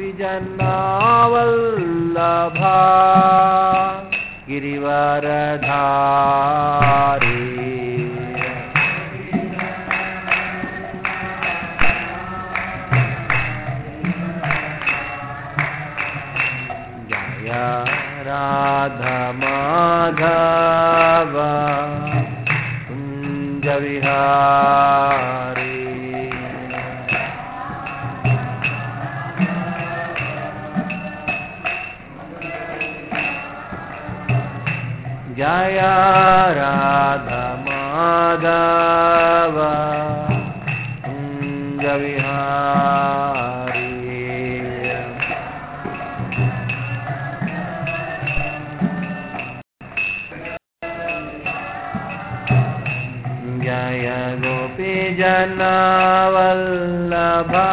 जन्नावल्लभा गिरिवरधारी जय राधा माधव कुंज विहारी जय राधा माधव कुंज विहारी जय गोपी जनवल्लभा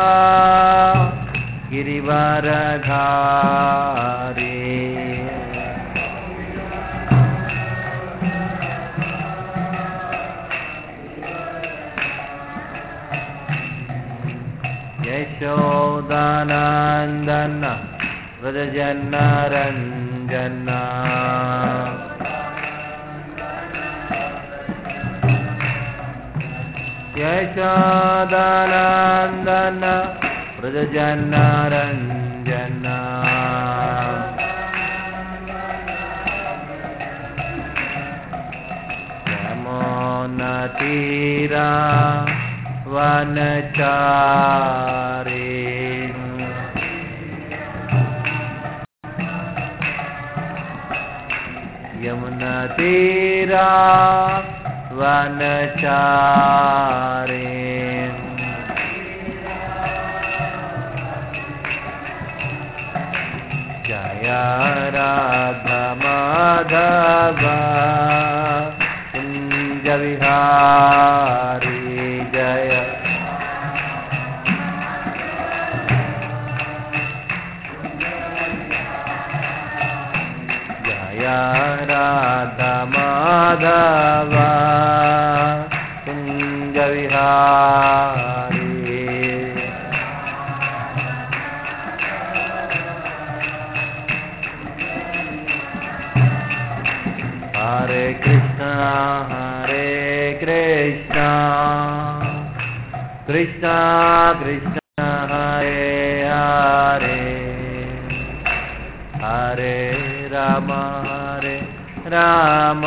गिरिवरधारी यशोदानंदन व्रजजनरंजन यशोदानंदन व्रजजनरंजन यमुनातीरा वनचारी यमुना तीरा वनचारी जय राधा माधव कुंज विहारी जय जय राधा माधव कुंज विहारी हरे Krishna Krishna Krishna Hare Hare Hare Ram Ram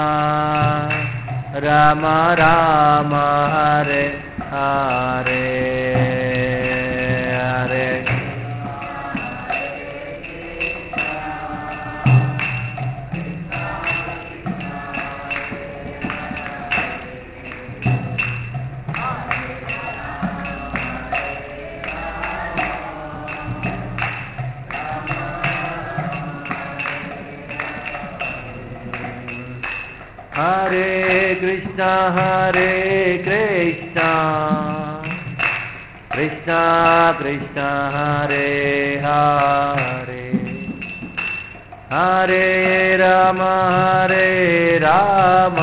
Ram Ram Hare Hare Hare Hare Krishna Krishna Krishna Hare Hare Hare Ram Ram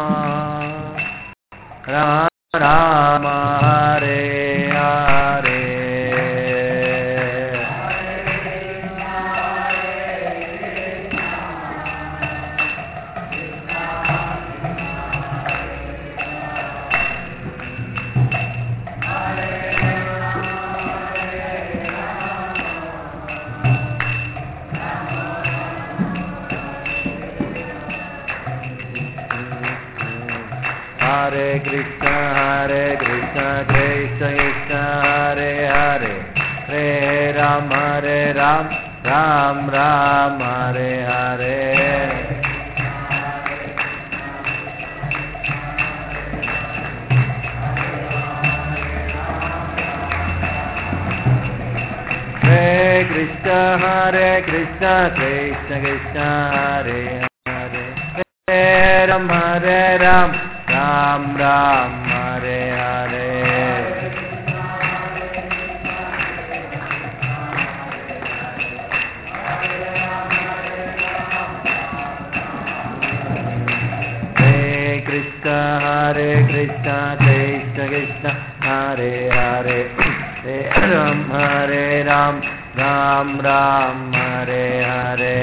Ram Hare Hare Hare Krishna Krishna Krishna Hare Hare Hare Ram Ram Ram Hare Hare Hare Krishna Krishna Krishna Hare Hare Hare Ram Ram Ram Hare Hare Hare Krishna Krishna Krishna Hare Hare Hare Ram Ram Ram Hare Hare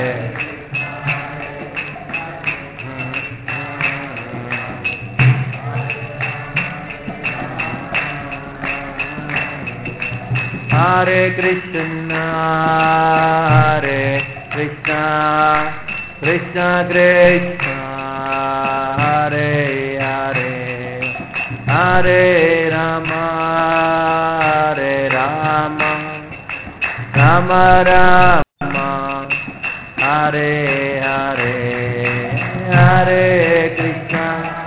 Hare Krishna Krishna Krishna Hare Hare Hare Rama Rama Rama Hare Hare Hare Krishna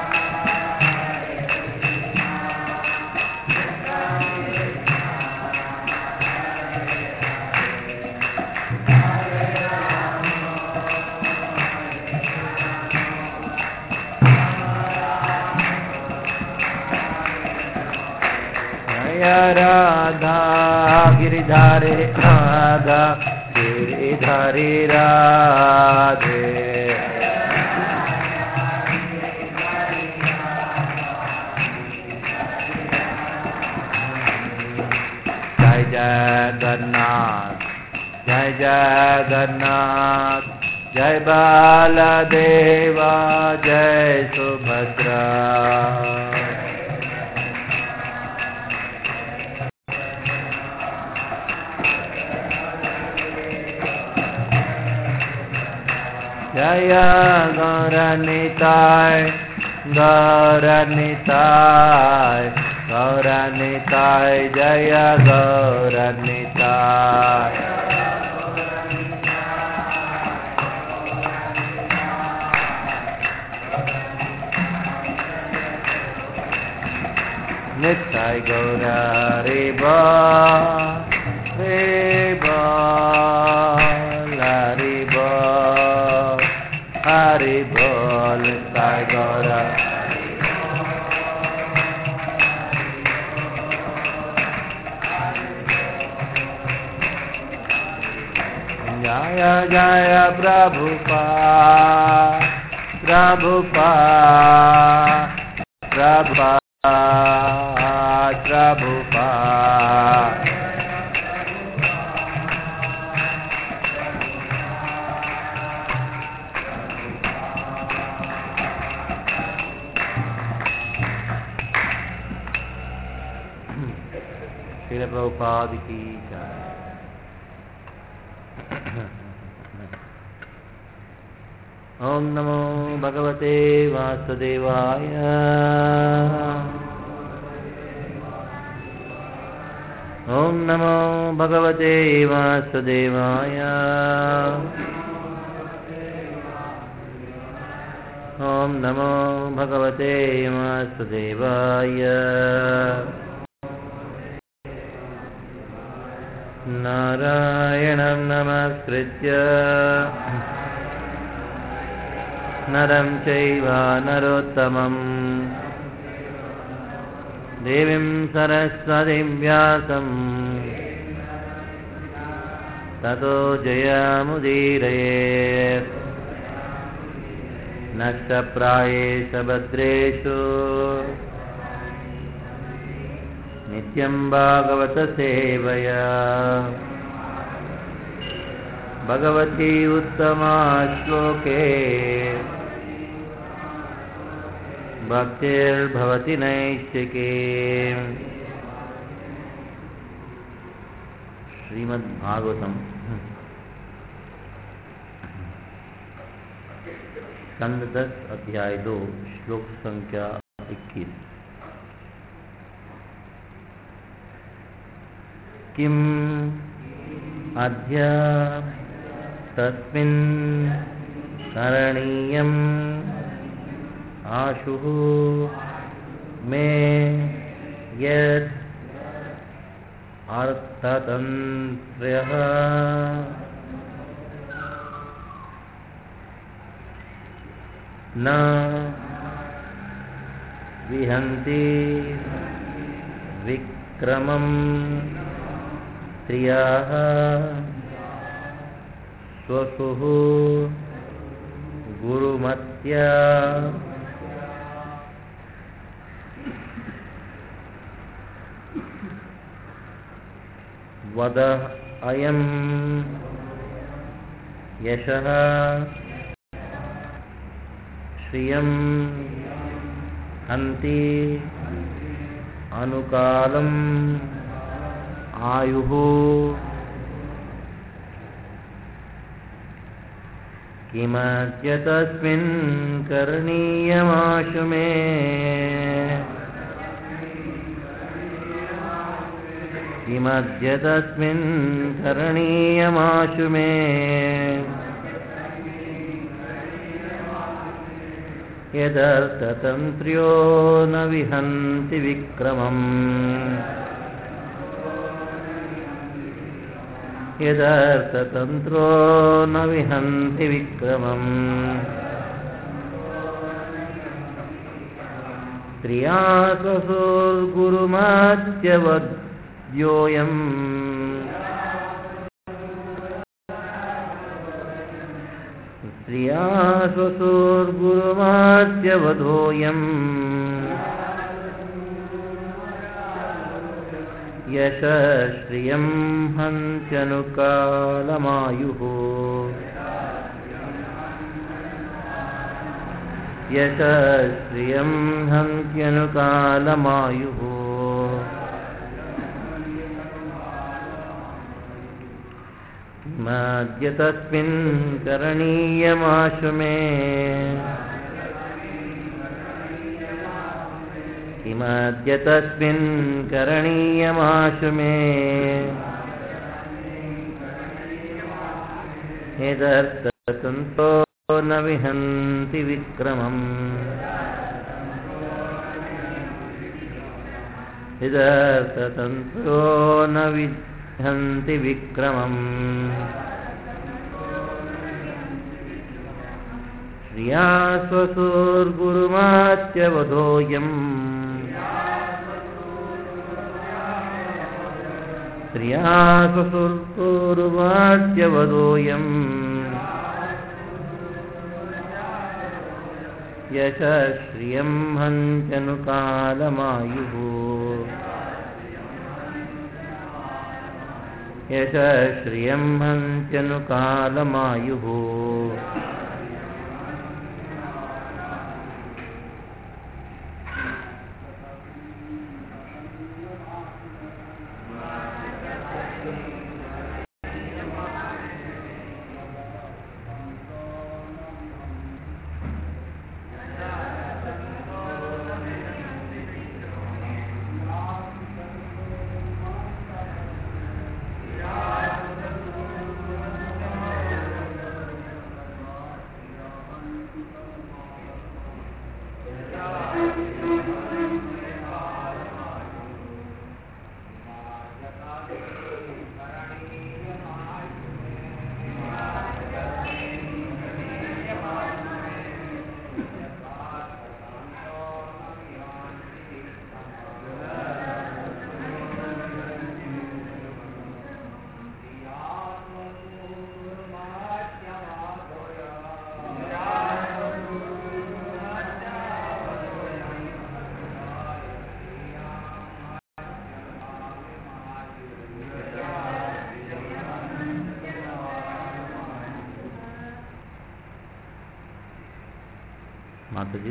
Radha Giridhare Radha Giridhare Radhe Jai Jagannath Jai Jagannath Jai Baladeva Jai Subhadra Jaya Gauranitai Gauranitai Gauranitai Jaya Gauranitai Nittai Gaura Riba Riba La Riba Hari Bol Sai Gaura Jaya Jaya Prabhupada Prabhupada Prabhupada Prabhupada Srila Prabhupada ki jai. Om Namo Bhagavate Vasudevaya. Om Namo Bhagavate Vasudevaya. Om Namo Bhagavate Vasudevaya. Narayanam Namaskritya Naram Chaiva Narottamam Devim Saraswatim Vyasam Tato Jayamudiraye Naksaprayesha Bhadreshu Nityam Bhagavata Sevaya Bhagavati Uttama Shloke Bhaktir Bhavati Naishike Srimad Bhagavatam Skand 10 अध्याय 2 श्लोक संख्या 21 किम अद्य तस्मिन् करणीयम् आशुः मे यत् अर्थतन्त्र्यः न विहन्ति विक्रमम् स्त्रियः स्वसुः गुरुमत्या वद अयं यशः श्रियं हन्ति अनुकालम् आयुः किमद्य तस्मिन् करणीयमाशु मे किमद्य तस्मिन् करणीयमाशु मे यदर्थतन्त्र्यो न विहन्ति विक्रमम् यदर्थतन्त्रो न विहन्ति विक्रमम् स्त्रिया स्वसुर्गुरुमात्यवद्योऽयम् स्त्रिया स्वसुर्गुरुमात्यवधोऽयम् यशश्रियं हन्त्यनुकालमायुः यशश्रियं हन्त्यनुकालमायुः किमद्य तस्मिन् करणीयमाशु मे किमद्य तस्मिन् करणीयमाशु मे यदर्थतन्त्रो न विहन्ति विक्रमम् यदर्थतन्त्रो न विहन्ति विक्रमम् श्रिया स्वसुर्गुरुमात्यवधोऽयम् स्त्रिया स्वसुर्गुरुमात्यवधोऽयम् यशश्रियं हन्त्यनुकालमायुः यशश्रियं हन्त्यनुकालमायुः माताजी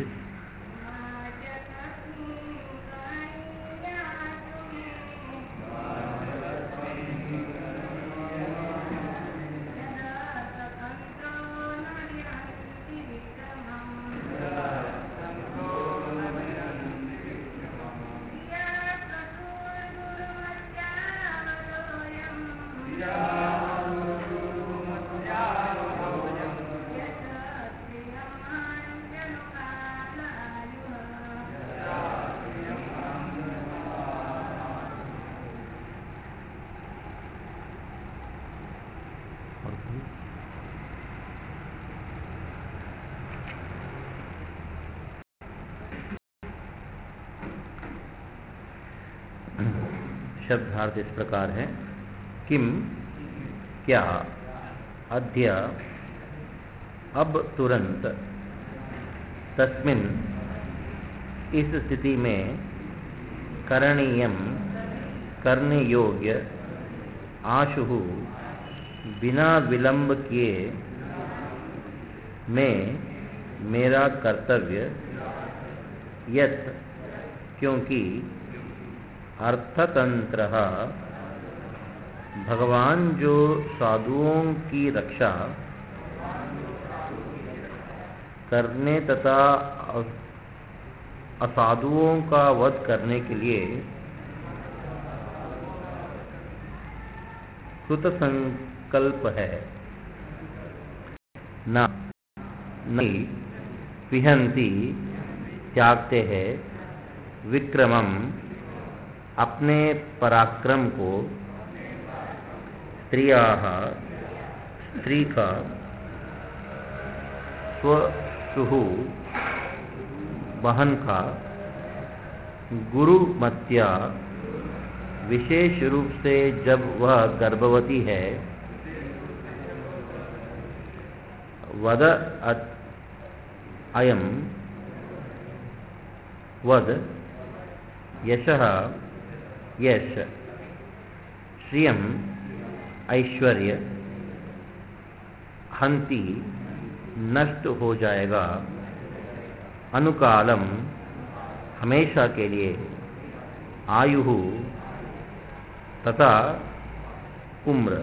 शब्दार्थ इस प्रकार है। किम क्या, अद्य अब तुरंत, तस्मिन इस स्थिति में, करणीयम करने योग्य, आशु बिना विलंब किए मैं मेरा कर्तव्य यत क्योंकि अर्थतंत्र भगवान जो साधुओं की रक्षा करने तथा असाधुओं का वध करने के लिए कृत संकल्प है। नहीं पिहंती त्यागते हैं विक्रमम अपने पराक्रम को स्त्री का स्वसुहु बहन का गुरु मत्या विशेष रूप से जब वह गर्भवती है वद अयम वद यशः यश श्रियम ऐश्वर्य हंति नष्ट हो जाएगा अनुकालम हमेशा के लिए आयु तथा उम्र।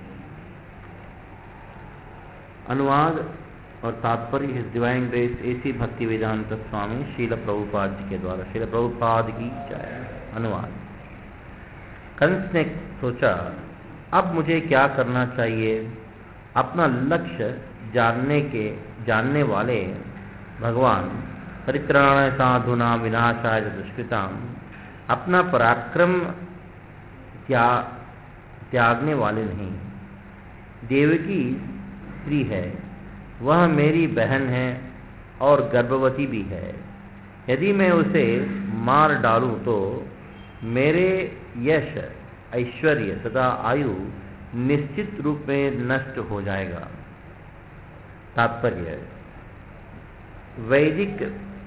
अनुवाद और तात्पर्य his divine grace A C Bhaktivedanta Swami Srila Prabhupada जी के द्वारा। शील प्रभुपाद की जय। अनुवाद। कंस ने सोचा अब मुझे क्या करना चाहिए। अपना लक्ष्य जानने वाले भगवान परित्राणाय साधूनां विनाशाय दुष्कृताम् अपना पराक्रम त्यागने वाले नहीं। देवकी स्त्री है, वह मेरी बहन है और गर्भवती भी है। यदि मैं उसे मार डालूं तो मेरे यश ऐश्वर्य तथा आयु निश्चित रूप में नष्ट हो जाएगा। तात्पर्य वैदिक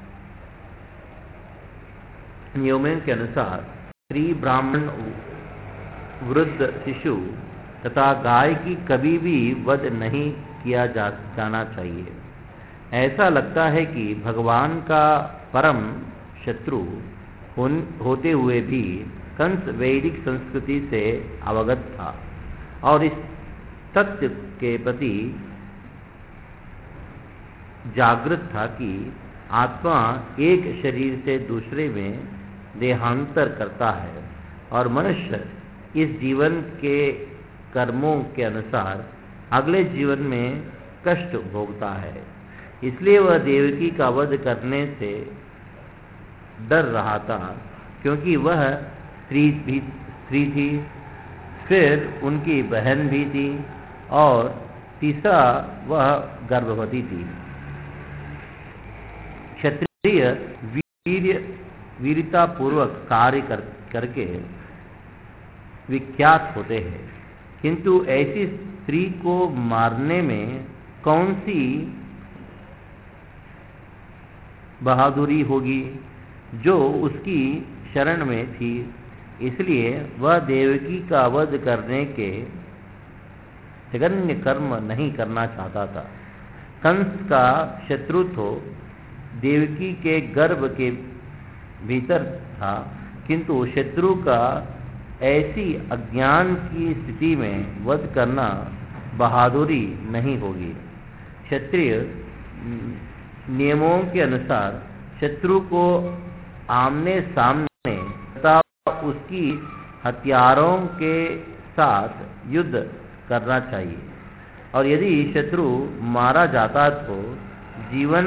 नियमों के अनुसार स्त्री ब्राह्मण वृद्ध शिशु तथा गाय की कभी भी वध नहीं किया जाना चाहिए। ऐसा लगता है कि भगवान का परम शत्रु होते हुए भी कंस वैदिक संस्कृति से अवगत था और इस तथ्य के प्रति जागृत था कि आत्मा एक शरीर से दूसरे में देहांतर करता है और मनुष्य इस जीवन के कर्मों के अनुसार अगले जीवन में कष्ट भोगता है। इसलिए वह देवकी का वध करने से डर रहा था क्योंकि वह स्त्री थी, फिर उनकी बहन भी थी और तीसरा वह गर्भवती थी। क्षत्रिय वीरता पूर्वक कार्य करके विख्यात होते हैं, किंतु ऐसी स्त्री को मारने में कौन सी बहादुरी होगी जो उसकी शरण में थी। इसलिए वह देवकी का वध करने के जघन्य कर्म नहीं करना चाहता था। कंस का शत्रु तो देवकी के गर्भ के भीतर था, किंतु शत्रु का ऐसी अज्ञान की स्थिति में वध करना बहादुरी नहीं होगी। क्षत्रिय नियमों के अनुसार शत्रु को आमने सामने तथा उसकी हथियारों के साथ युद्ध करना चाहिए और यदि शत्रु मारा जाता तो जीवन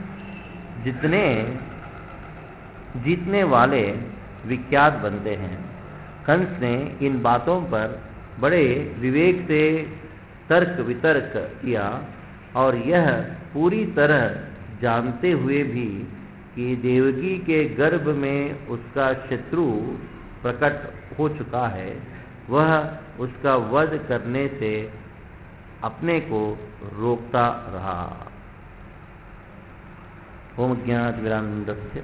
जीतने वाले विख्यात बनते हैं। कंस ने इन बातों पर बड़े विवेक से तर्क वितर्क किया और यह पूरी तरह जानते हुए भी कि देवकी के गर्भ में उसका शत्रु प्रकट हो चुका है, वह उसका वध करने से अपने को रोकता रहा। ओम ज्ञानतिमिरान्धस्य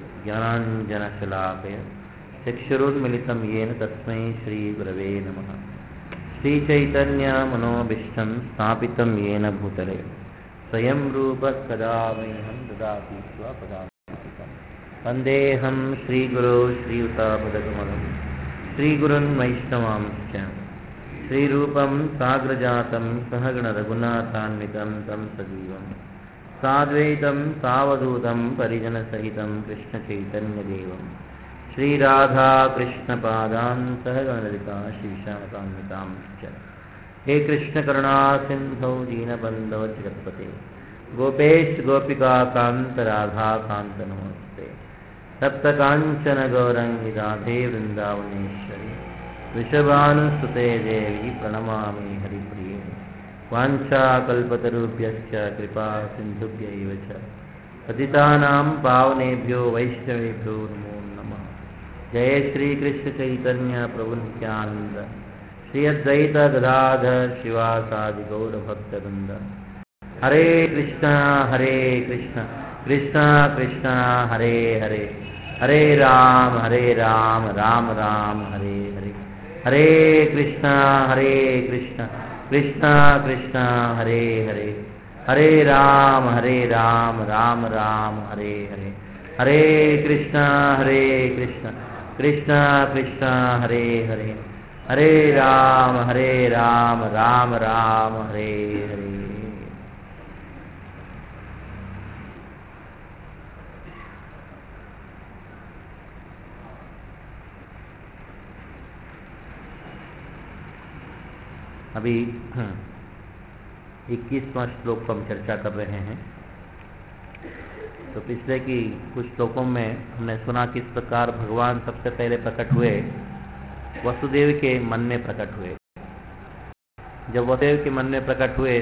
ज्ञानाञ्जनशलाकया चक्षुरुन्मिलितं येन तस्मै श्रीगुरवे नमः। श्रीचैतन्यमनोभीष्टं स्थापितं येन भूतले स्वयं रूपः कदा मह्यं ददाति स्वपदान्तिकम्। वन्देऽहं श्रीगुरो श्रीयुतापदकमलं श्रीगुरुन् वैष्णवांश्च श्रीरूपं साग्रजातं सहगणरघुनाथान्वितं तं सजीवं साद्वैतं सावधूतं परिजनसहितं कृष्णचैतन्यदेवं श्रीराधाकृष्णपादान् सहगणललिता श्रीशानकान्वितांश्च। हे कृष्ण करुणा सिंधौ दीनबन्धो जगत्पते गोपेश गोपिका कांत राधा कांत नमस्ते। सप्तकांचन गौरंगी राधे वृंदावनेश्वरी वृषभानुसुते देवी प्रणमामि हरिप्रिये। वाञ्छाकल्पतरुभ्यश्च कृपा सिन्धुभ्यैव च पतितानां पावनेभ्यो वैष्णवेभ्यो नमो नमः। जय श्री कृष्ण चैतन्य प्रभु नित्यानंद श्री अद्वैत गदाधर शिवासादि गौर भक्तवृंद। हरे कृष्ण कृष्ण कृष्ण हरे हरे हरे राम राम राम हरे हरे। हरे कृष्ण कृष्ण कृष्ण हरे हरे हरे राम राम राम हरे हरे। हरे कृष्ण कृष्ण कृष्ण हरे हरे हरे राम राम राम हरे हरे। अभी 21वां श्लोक पर हम चर्चा कर रहे हैं। तो पिछले की कुछ श्लोकों में हमने सुना किस प्रकार भगवान सबसे पहले प्रकट हुए, वसुदेव के मन में प्रकट हुए। जब वसुदेव के मन में प्रकट हुए,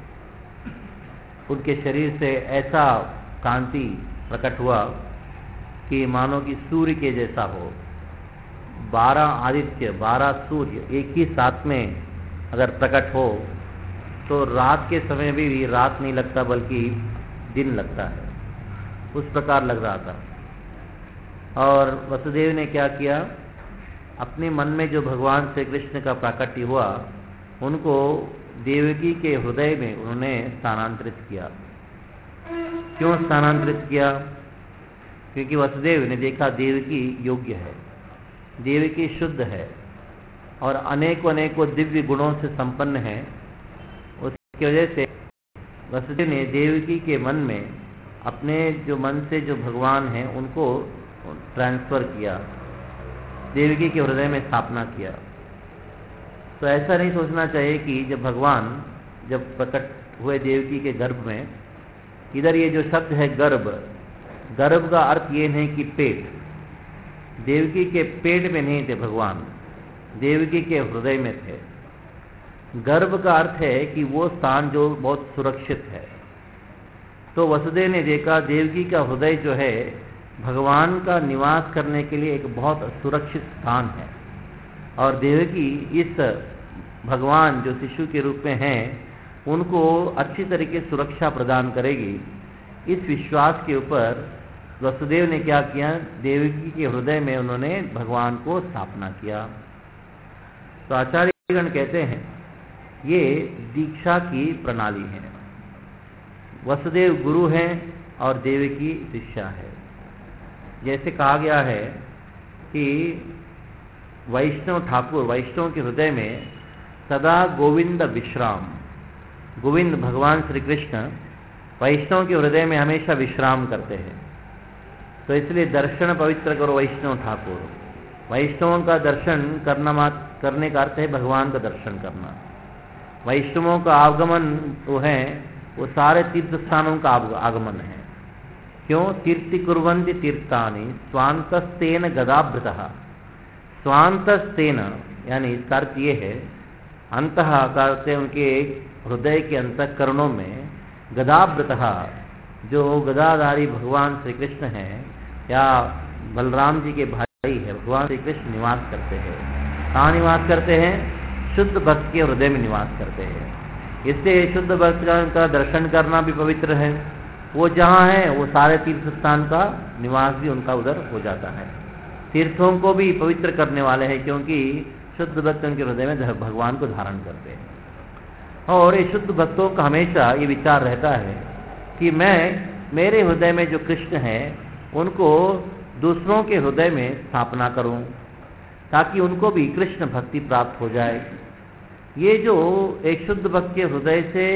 उनके शरीर से ऐसा कांति प्रकट हुआ कि मानो कि सूर्य के जैसा हो। 12 आदित्य 12 सूर्य एक ही साथ में अगर प्रकट हो तो रात के समय भी रात नहीं लगता बल्कि दिन लगता है, उस प्रकार लग रहा था। और वसुदेव ने क्या किया, अपने मन में जो भगवान श्री कृष्ण का प्राकट्य हुआ उनको देवकी के हृदय में उन्होंने स्थानांतरित किया। क्यों स्थानांतरित किया? क्योंकि वसुदेव ने देखा देवकी योग्य है, देवकी शुद्ध है और अनेकों दिव्य गुणों से संपन्न है। उसकी वजह से वसुदेव ने देवकी के मन में अपने जो मन से जो भगवान हैं उनको ट्रांसफर किया, देवकी के हृदय में स्थापना किया। तो ऐसा नहीं सोचना चाहिए कि जब भगवान जब प्रकट हुए देवकी के गर्भ में, इधर ये जो शब्द है गर्भ, गर्भ का अर्थ ये नहीं कि पेट, देवकी के पेट में नहीं थे भगवान, देवकी के हृदय में थे। गर्भ का अर्थ है कि वो स्थान जो बहुत सुरक्षित है। तो वसुदेव ने देखा देवकी का हृदय जो है भगवान का निवास करने के लिए एक बहुत सुरक्षित स्थान है, और देवकी इस भगवान जो शिशु के रूप में हैं उनको अच्छी तरीके से सुरक्षा प्रदान करेगी। इस विश्वास के ऊपर वसुदेव ने क्या किया, देवकी के हृदय में उन्होंने भगवान को स्थापना किया। तो आचार्यगण कहते हैं ये दीक्षा की प्रणाली है। वसुदेव गुरु हैं और देवकी शिष्या है। जैसे कहा गया है कि वैष्णव ठाकुर, वैष्णव के हृदय में सदा गोविंद विश्राम, गोविंद भगवान श्री कृष्ण वैष्णव के हृदय में हमेशा विश्राम करते हैं। तो इसलिए दर्शन पवित्र करो वैष्णव ठाकुर। वैष्णवों का दर्शन करने का अर्थ है भगवान का दर्शन करना। वैष्णवों का आगमन वो है, वो सारे तीर्थ स्थानों का आगमन है। क्यों? तीर्थि कुर्वन्ति तीर्थानि स्वांतस्तेन गदाभृतः। स्वांतस्तेन यानी इसका अर्थ ये है, अंतः का अर्थ है उनके हृदय के अंतःकरणों में, गदाभृतः जो गदाधारी भगवान श्री कृष्ण हैं या बलराम जी के भाई है भगवान श्री कृष्ण निवास करते हैं। कहाँ निवास करते हैं? शुद्ध भक्त के हृदय में निवास करते हैं। इससे शुद्ध भक्त का दर्शन करना भी पवित्र है। वो जहाँ है वो सारे तीर्थ स्थान का निवास भी उनका उधर हो जाता है। तीर्थों को भी पवित्र करने वाले हैं, क्योंकि शुद्ध भक्त उनके हृदय में भगवान को धारण करते हैं। और ये शुद्ध भक्तों का हमेशा ये विचार रहता है कि मेरे हृदय में जो कृष्ण है उनको दूसरों के हृदय में स्थापना करूं, ताकि उनको भी कृष्ण भक्ति प्राप्त हो जाए। ये जो एक शुद्ध भक्त के हृदय से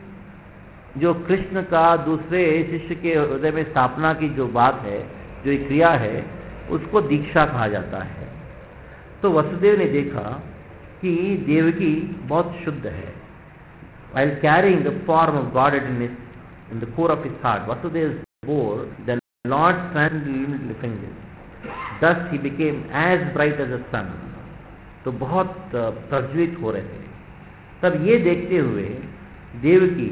जो कृष्ण का दूसरे शिष्य के हृदय में स्थापना की जो बात है, जो एक क्रिया है, उसको दीक्षा कहा जाता है। तो वसुदेव ने देखा कि देवकी बहुत शुद्ध है। While carrying the form of Godhead in the core of his heart, Vasudeva bore the Lord's transcendental fingers. Thus he became as bright as the sun. तो बहुत प्रज्वलित हो रहे थे। तब ये देखते हुए देवकी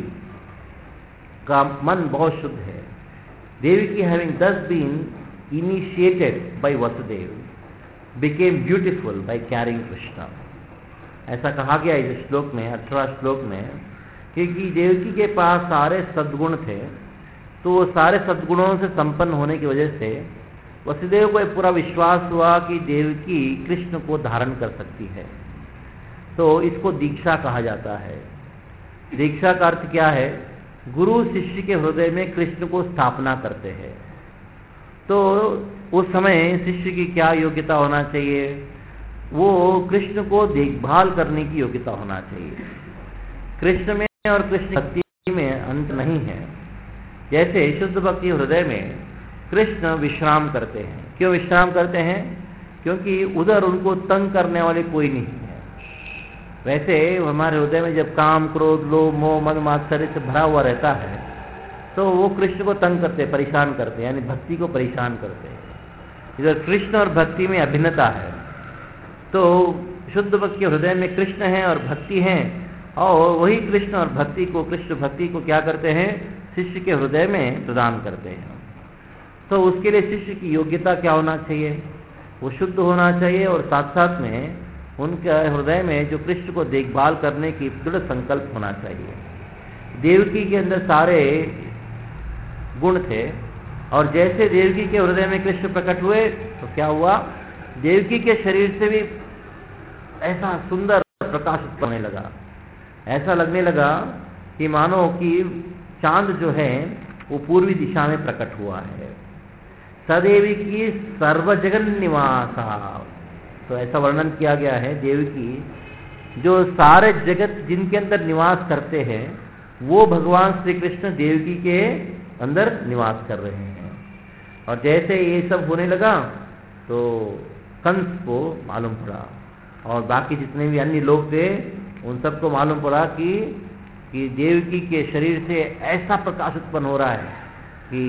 का मन बहुत शुद्ध है। Devaki having thus been initiated by Vasudeva became beautiful by carrying Krishna. ऐसा कहा गया इस श्लोक में, 18वां श्लोक में, क्योंकि देवकी के पास सारे सद्गुण थे, तो वो सारे सद्गुणों से संपन्न होने की वजह से वसुदेव को एक पूरा विश्वास हुआ कि देवकी कृष्ण को धारण कर सकती है। तो इसको दीक्षा कहा जाता है। दीक्षा का अर्थ क्या है? गुरु शिष्य के हृदय में कृष्ण को स्थापना करते हैं। तो उस समय शिष्य की क्या योग्यता होना चाहिए? वो कृष्ण को देखभाल करने की योग्यता होना चाहिए। कृष्ण में और कृष्ण भक्ति में अंत नहीं है। जैसे शुद्ध भक्ति हृदय में कृष्ण विश्राम करते हैं। क्यों विश्राम करते हैं? क्योंकि उधर उनको तंग करने वाले कोई नहीं है। वैसे हमारे हृदय में जब काम, क्रोध, लोभ, मोह, मद, मात्सर्य से भरा हुआ रहता है, तो वो कृष्ण को तंग करते, परेशान करते, यानी भक्ति को परेशान करते हैं। इधर कृष्ण और भक्ति में अभिन्नता है। तो शुद्ध भक्त के हृदय में कृष्ण है और भक्ति है, और वही कृष्ण और भक्ति को, कृष्ण भक्ति को क्या करते हैं? शिष्य के हृदय में प्रदान करते हैं। तो उसके लिए शिष्य की योग्यता क्या होना चाहिए? वो शुद्ध होना चाहिए, और साथ साथ में उनके हृदय में जो कृष्ण को देखभाल करने की दृढ़ संकल्प होना चाहिए। देवकी के अंदर सारे गुण थे, और जैसे देवकी के हृदय में कृष्ण प्रकट हुए तो क्या हुआ? देवकी के शरीर से भी ऐसा सुंदर प्रकाश उत्पन्न होने लगा। ऐसा लगने लगा कि मानो कि चांद जो है वो पूर्वी दिशा में प्रकट हुआ है। सदेवी की सर्वजगन निवासा, तो ऐसा वर्णन किया गया है देवकी जो सारे जगत जिनके अंदर निवास करते हैं, वो भगवान श्री कृष्ण देवकी के अंदर निवास कर रहे हैं। और जैसे ये सब होने लगा तो कंस को मालूम पड़ा, और बाकी जितने भी अन्य लोग थे उन सबको मालूम पड़ा कि देवकी के शरीर से ऐसा प्रकाश उत्पन्न हो रहा है कि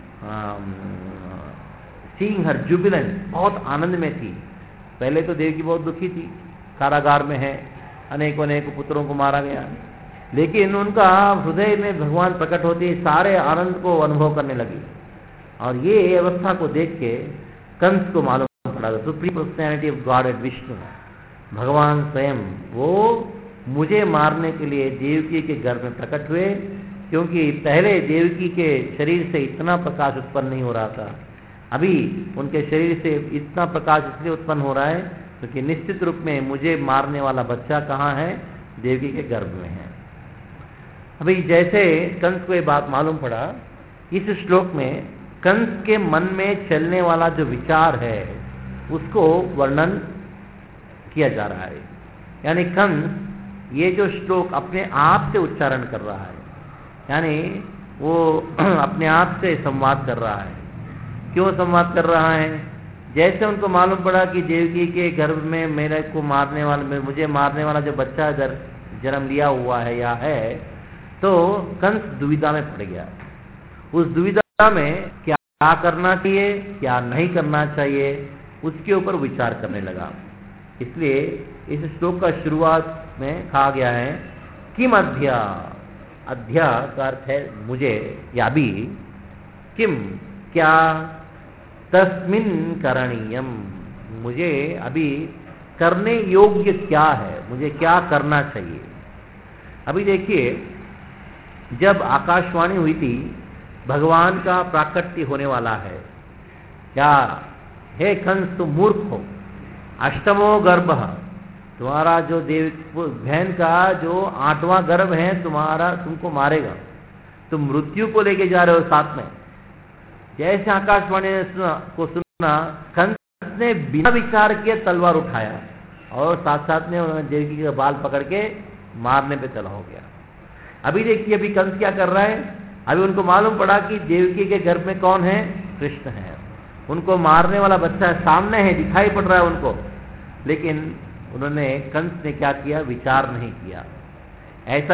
सीइंग हर जुबिलेंट, बहुत आनंद में थी। पहले तो देवकी बहुत दुखी थी, कारागार में है, अनेकों पुत्रों को मारा गया, लेकिन उनका हृदय में भगवान प्रकट होते ही सारे आनंद को अनुभव करने लगी। और ये अवस्था को देख के कंस को मालूम पड़ा, supreme personality of Godhead Vishnu, भगवान स्वयं वो मुझे मारने के लिए देवकी के गर्भ में प्रकट हुए, क्योंकि पहले देवकी के शरीर से इतना प्रकाश उत्पन्न नहीं हो रहा था। अभी उनके शरीर से इतना प्रकाश इसलिए उत्पन्न हो रहा है क्योंकि निश्चित रूप में मुझे मारने वाला बच्चा कहाँ है? देवकी के गर्भ में है। अभी जैसे कंस को ये बात मालूम पड़ा, इस श्लोक में कंस के मन में चलने वाला जो विचार है उसको वर्णन किया जा रहा है। यानी कंस ये जो श्लोक अपने आप से उच्चारण कर रहा है, यानी वो अपने आप से संवाद कर रहा है। क्यों संवाद कर रहा है? जैसे उनको मालूम पड़ा कि देवकी के गर्भ में मुझे मारने वाला जो बच्चा जन्म लिया हुआ है या है, तो कंस दुविधा में पड़ गया। उस दुविधा में क्या करना चाहिए, क्या नहीं करना चाहिए, उसके ऊपर विचार करने लगा। इसलिए इस श्लोक का शुरुआत में कहा गया है किम अध्या। अध्या का अर्थ है मुझे या भी, किम क्या, तस्मिन करणीयम मुझे अभी करने योग्य क्या है, मुझे क्या करना चाहिए। अभी देखिए, जब आकाशवाणी हुई थी भगवान का प्राकट्य होने वाला है, क्या हे कंस तुम मूर्ख हो, अष्टमो गर्भ, तुम्हारा जो बहन का जो 8वां गर्भ है तुमको मारेगा, तुम मृत्यु को लेके जा रहे हो साथ में। जैसे आकाशवाणी ने सुना, कंस ने बिना विचार किए तलवार उठाया और साथ साथ में उन्होंने देवकी का बाल पकड़ के मारने पे चला हो गया। अभी देखिए अभी कंस क्या कर रहा है, अभी उनको मालूम पड़ा कि देवकी के गर्भ में कौन है, कृष्ण है। उनको मारने वाला बच्चा सामने है, दिखाई पड़ रहा है उनको, लेकिन कंस ने क्या किया, विचार नहीं किया। ऐसा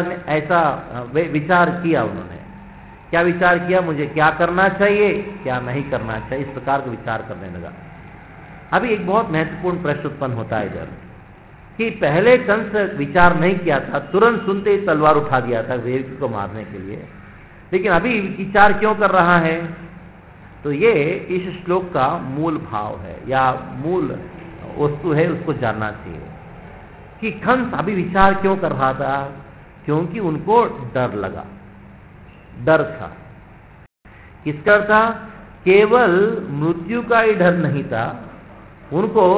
विचार किया उन्होंने, क्या विचार किया, मुझे क्या करना चाहिए क्या नहीं करना चाहिए, इस प्रकार का विचार करने लगा। अभी एक बहुत महत्वपूर्ण प्रश्न उत्पन्न होता है इधर कि पहले कंस विचार नहीं किया था, तुरंत सुनते ही तलवार उठा दिया था देवकी को मारने के लिए, लेकिन अभी विचार क्यों कर रहा है? तो ये इस श्लोक का मूल भाव है या मूल वस्तु है, उसको जानना चाहिए कि कंस अभी विचार क्यों कर रहा था। क्योंकि उनको डर लगा, डर था। किसका था? केवल मृत्यु का ही डर नहीं था, उनको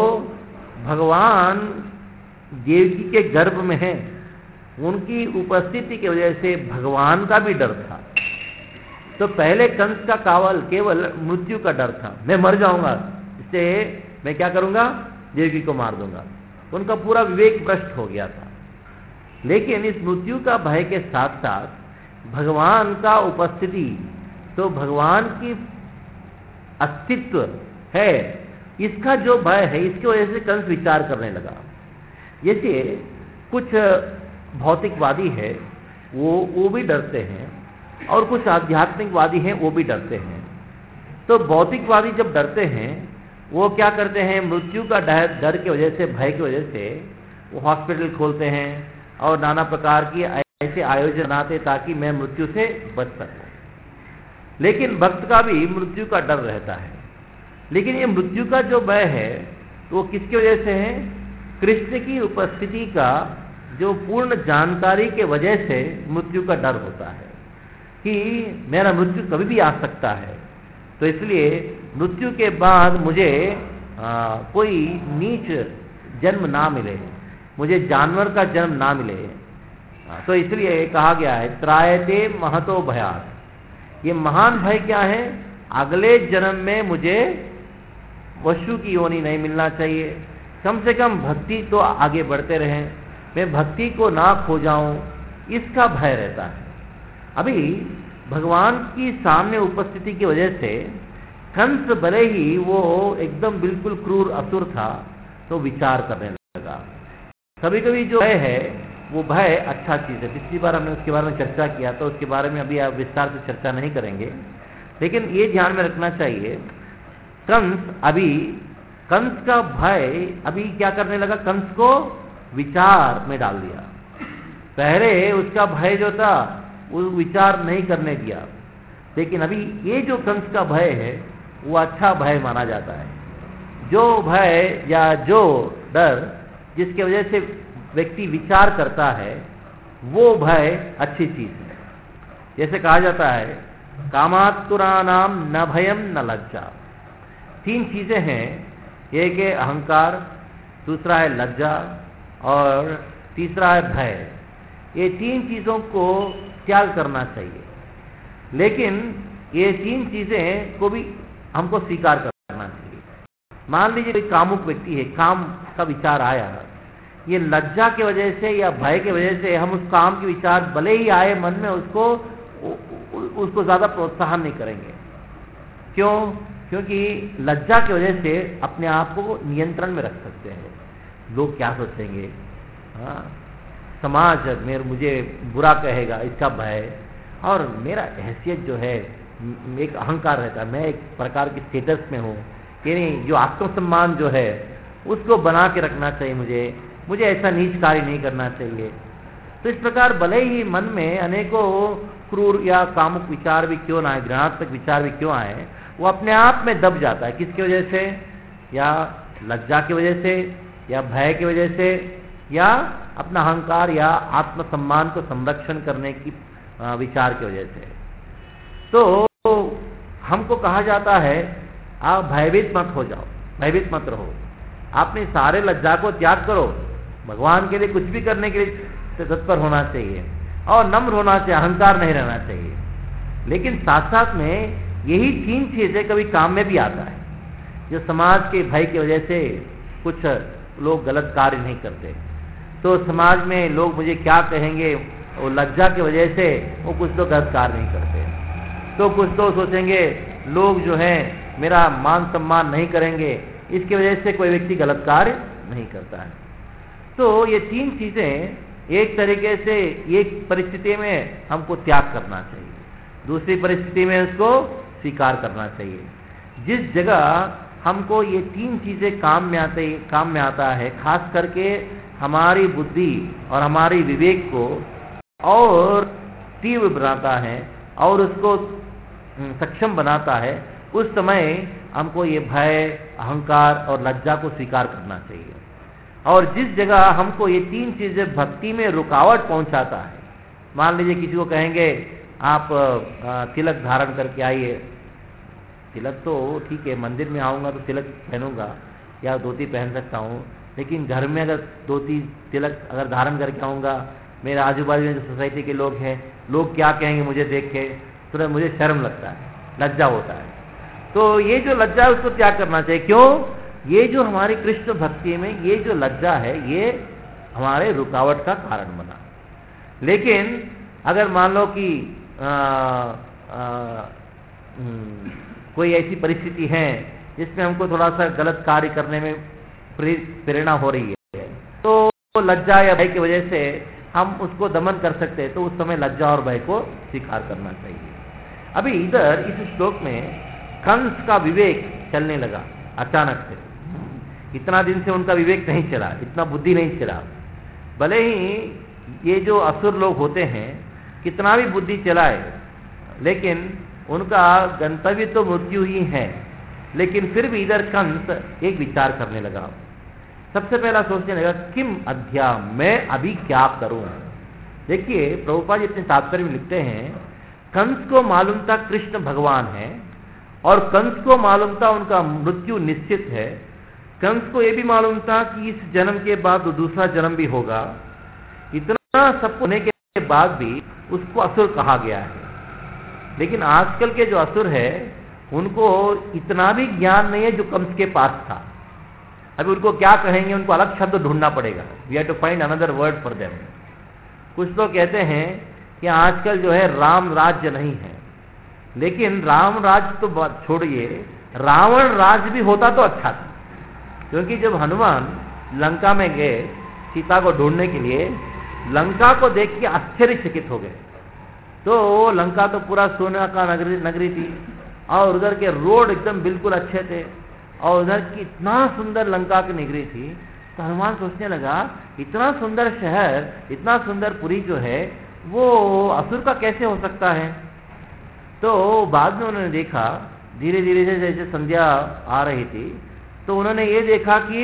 भगवान देवकी के गर्भ में है उनकी उपस्थिति की वजह से भगवान का भी डर था। तो पहले कंस का केवल मृत्यु का डर था, मैं मर जाऊंगा, इससे मैं क्या करूंगा, देवकी को मार दूंगा। उनका पूरा विवेक भ्रष्ट हो गया था। लेकिन इस मृत्यु का भय के साथ साथ भगवान का उपस्थिति, तो भगवान की अस्तित्व है, इसका जो भय है, इसकी वजह से कंस विचार करने लगा। जैसे कुछ भौतिकवादी है वो भी डरते हैं और कुछ आध्यात्मिकवादी हैं वो भी डरते हैं। तो भौतिकवादी जब डरते हैं वो क्या करते हैं, मृत्यु का डर की वजह से, भय की वजह से वो हॉस्पिटल खोलते हैं और नाना प्रकार की ऐसे आयोजन बनाते ताकि मैं मृत्यु से बच सकूं। लेकिन भक्त का भी मृत्यु का डर रहता है। लेकिन ये मृत्यु का जो भय है वो किसकी वजह से है? कृष्ण की उपस्थिति का जो पूर्ण जानकारी के वजह से मृत्यु का डर होता है कि मेरा मृत्यु कभी भी आ सकता है। तो इसलिए मृत्यु के बाद मुझे कोई नीच जन्म ना मिले, मुझे जानवर का जन्म ना मिले। तो इसलिए कहा गया है त्रायते महतो भयात्। ये महान भय क्या है? अगले जन्म में मुझे पशु की योनि नहीं मिलना चाहिए, कम से कम भक्ति तो आगे बढ़ते रहें, मैं भक्ति को ना खो जाऊं, इसका भय रहता है। अभी भगवान की सामने उपस्थिति की वजह से कंस भले ही वो एकदम बिल्कुल क्रूर असुर था तो विचार करने लगा। कभी कभी जो भय है वो भय अच्छा चीज है। पिछली बार हमने उसके बारे में चर्चा किया, तो उसके बारे में अभी आप विस्तार से चर्चा नहीं करेंगे, लेकिन ये ध्यान में रखना चाहिए कंस का भय अभी क्या करने लगा, कंस को विचार में डाल दिया। पहले उसका भय जो था वो विचार नहीं करने दिया, लेकिन अभी ये जो कंस का भय है वो अच्छा भय माना जाता है। जो भय या जो डर जिसके वजह से व्यक्ति विचार करता है वो भय अच्छी चीज है। जैसे कहा जाता है कामातुरानाम न भयम न लज्जा। 3 चीजें हैं, एक है अहंकार, दूसरा है लज्जा और तीसरा है भय। ये 3 चीजों को त्याग करना चाहिए, लेकिन ये 3 चीजें को भी हमको स्वीकार करना चाहिए। मान लीजिए कोई कामुक व्यक्ति है, काम का विचार आया, ये लज्जा की वजह से या भय की वजह से हम उस काम के विचार भले ही आए मन में, उसको ज्यादा प्रोत्साहन नहीं करेंगे। क्यों? क्योंकि लज्जा की वजह से अपने आप को नियंत्रण में रख सकते हैं। लोग क्या सोचेंगे, समाज मुझे बुरा कहेगा, इसका भय, और मेरा हैसियत जो है, एक अहंकार रहता है, मैं एक प्रकार की स्टेटस में हूँ, यानी जो आत्मसम्मान जो है उसको बना के रखना चाहिए, मुझे ऐसा नीच कार्य नहीं करना चाहिए। तो इस प्रकार भले ही मन में अनेकों क्रूर या कामुक विचार भी क्यों ना आए, घृणात्मक विचार भी क्यों आए, वो अपने आप में दब जाता है। किसकी वजह से? या लज्जा की वजह से, या भय की वजह से, या अपना अहंकार या आत्मसम्मान को संरक्षण करने की विचार की वजह से। तो हमको कहा जाता है आप भयभीत मत हो जाओ, भयभीत मत रहो, आपने सारे लज्जा को त्याग करो, भगवान के लिए कुछ भी करने के लिए तत्पर होना चाहिए और नम्र होना चाहिए, अहंकार नहीं रहना चाहिए। लेकिन साथ साथ में यही 3 चीजें कभी काम में भी आता है। जो समाज के भय की वजह से कुछ लोग गलत कार्य नहीं करते, तो समाज में लोग मुझे क्या कहेंगे, वो लज्जा की वजह से वो कुछ लोग गलत कार्य नहीं करते। तो कुछ तो सोचेंगे लोग जो है मेरा मान सम्मान नहीं करेंगे, इसकी वजह से कोई व्यक्ति गलत कार्य नहीं करता है। तो ये 3 चीजें एक तरीके से एक परिस्थिति में हमको त्याग करना चाहिए, दूसरी परिस्थिति में उसको स्वीकार करना चाहिए। जिस जगह हमको ये 3 चीजें काम में आता है, खास करके हमारी बुद्धि और हमारी विवेक को और तीव्र बनाता है और उसको सक्षम बनाता है, उस समय हमको ये भय, अहंकार और लज्जा को स्वीकार करना चाहिए। और जिस जगह हमको ये 3 चीजें भक्ति में रुकावट पहुंचाता है, मान लीजिए किसी को कहेंगे आप तिलक धारण करके आइए, तिलक तो ठीक है, मंदिर में आऊँगा तो तिलक पहनूंगा या धोती पहन सकता हूँ, लेकिन घर में अगर धोती तिलक अगर धारण करके आऊँगा, मेरे आजू बाजू में जो सोसाइटी के लोग हैं, लोग क्या कहेंगे मुझे देख के, तो मुझे शर्म लगता है, लज्जा होता है। तो ये जो लज्जा है उसको त्याग करना चाहिए। क्यों? ये जो हमारी कृष्ण भक्ति में ये जो लज्जा है, ये हमारे रुकावट का कारण बना। लेकिन अगर मान लो कि कोई ऐसी परिस्थिति है जिसमें हमको थोड़ा सा गलत कार्य करने में प्रेरणा हो रही है, तो लज्जा या भय की वजह से हम उसको दमन कर सकते हैं, तो उस समय लज्जा और भय को स्वीकार करना चाहिए। अभी इधर इस श्लोक में कंस का विवेक चलने लगा अचानक से। इतना दिन से उनका विवेक नहीं चला, इतना बुद्धि नहीं चला। भले ही ये जो असुर लोग होते हैं कितना भी बुद्धि चलाए, लेकिन उनका गंतव्य तो मृत्यु ही है। लेकिन फिर भी इधर कंस एक विचार करने लगा। सबसे पहला सोचने लगा, किम अध्या, मैं अभी क्या करूं। देखिए प्रभुपाद जी अपने तात्पर्य में लिखते हैं, कंस को मालूम था कृष्ण भगवान है और कंस को मालूम था उनका मृत्यु निश्चित है। कंस को यह भी मालूम था कि इस जन्म के बाद दूसरा जन्म भी होगा। इतना सब होने के बाद भी उसको असुर कहा गया है। लेकिन आजकल के जो असुर है उनको इतना भी ज्ञान नहीं है जो कंस के पास था। अभी उनको क्या कहेंगे, उनको अलग शब्द ढूंढना पड़ेगा। We have to find another word for them. कुछ लोग कहते हैं कि आजकल जो है राम राज्य नहीं है, लेकिन राम राज्य तो बात छोड़िए, रावण राज्य भी होता तो अच्छा था। क्योंकि जब हनुमान लंका में गए सीता को ढूंढने के लिए, लंका को देख के आश्चर्यचकित हो गए। तो लंका तो पूरा सोना का नगरी थी और उधर के रोड एकदम बिल्कुल अच्छे थे और उधर की इतना सुंदर लंका की नगरी थी। तो हनुमान सोचने लगा, इतना सुंदर शहर, इतना सुंदर पुरी जो है वो असुर का कैसे हो सकता है। तो बाद में उन्होंने देखा, धीरे धीरे से जैसे संध्या आ रही थी, तो उन्होंने ये देखा कि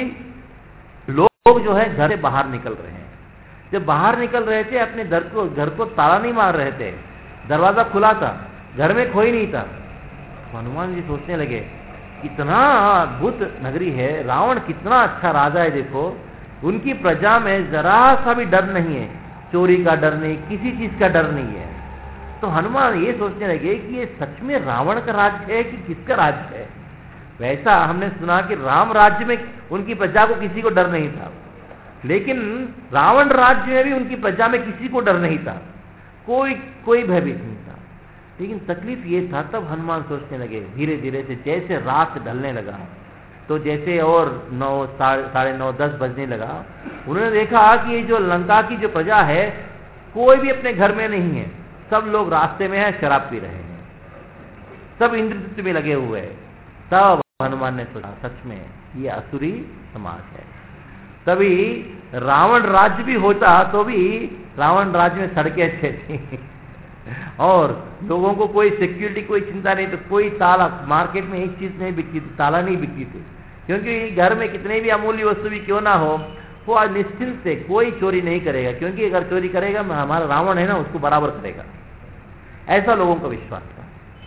लोग जो है घर से बाहर निकल रहे हैं। जब बाहर निकल रहे थे अपने घर को ताला नहीं मार रहे थे, दरवाजा खुला था, घर में कोई नहीं था। तो हनुमान जी सोचने लगे, कितना अद्भुत नगरी है, रावण कितना अच्छा राजा है, देखो उनकी प्रजा में जरा सा भी डर नहीं है, चोरी का डर नहीं, किसी चीज का डर नहीं है। तो हनुमान ये सोचने लगे कि ये सच में रावण का राज्य है कि किसका राज्य है। वैसा हमने सुना कि राम राज्य में उनकी प्रजा को किसी को डर नहीं था, लेकिन रावण राज्य में भी उनकी प्रजा में किसी को डर नहीं था, कोई भयभीत नहीं था। लेकिन तकलीफ ये था, तब हनुमान सोचने लगे धीरे धीरे से, जैसे रात ढलने लगा, तो जैसे और 9, 9:30, 10 बजने लगा, उन्होंने देखा कि ये जो लंका की जो प्रजा है कोई भी अपने घर में नहीं है, सब लोग रास्ते में है, शराब पी रहे हैं, सब इंद्रजित में लगे हुए हैं। तब हनुमान ने सोचा, सच में ये असुरी समाज है। तभी रावण राज्य भी होता तो भी रावण राज्य में सड़कें अच्छी थी और लोगों को कोई सिक्योरिटी, कोई चिंता नहीं, तो कोई ताला, मार्केट में एक चीज नहीं बिकती थी, ताला नहीं बिकती थी, क्योंकि घर में कितने भी अमूल्य वस्तु भी क्यों ना हो, वो आज निश्चिंत से कोई चोरी नहीं करेगा, क्योंकि अगर चोरी करेगा हमारा रावण है ना, उसको बराबर करेगा। ऐसा लोगों का विश्वास था।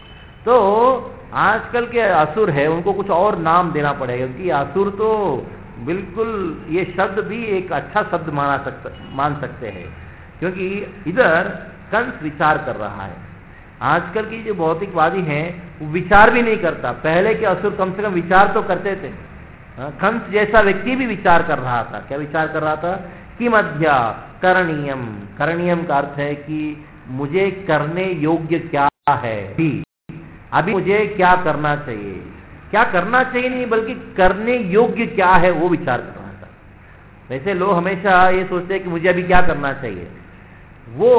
तो आजकल के असुर है उनको कुछ और नाम देना पड़ेगा, क्योंकि असुर तो बिल्कुल ये शब्द भी एक अच्छा शब्द मान सकते हैं, क्योंकि इधर कंस विचार कर रहा है। आजकल की जो भौतिकवादी हैं वो विचार भी नहीं करता, पहले के असुर कम से कम विचार तो करते थे। कंस जैसा व्यक्ति भी विचार कर रहा था। क्या विचार कर रहा था? कि मध्या करणीयम, करणीयम का अर्थ है कि मुझे करने योग्य क्या है, अभी मुझे क्या करना चाहिए, क्या करना चाहिए नहीं बल्कि करने योग्य क्या है वो विचार कर रहा था। वैसे लोग हमेशा ये सोचते हैं कि मुझे अभी क्या करना चाहिए, वो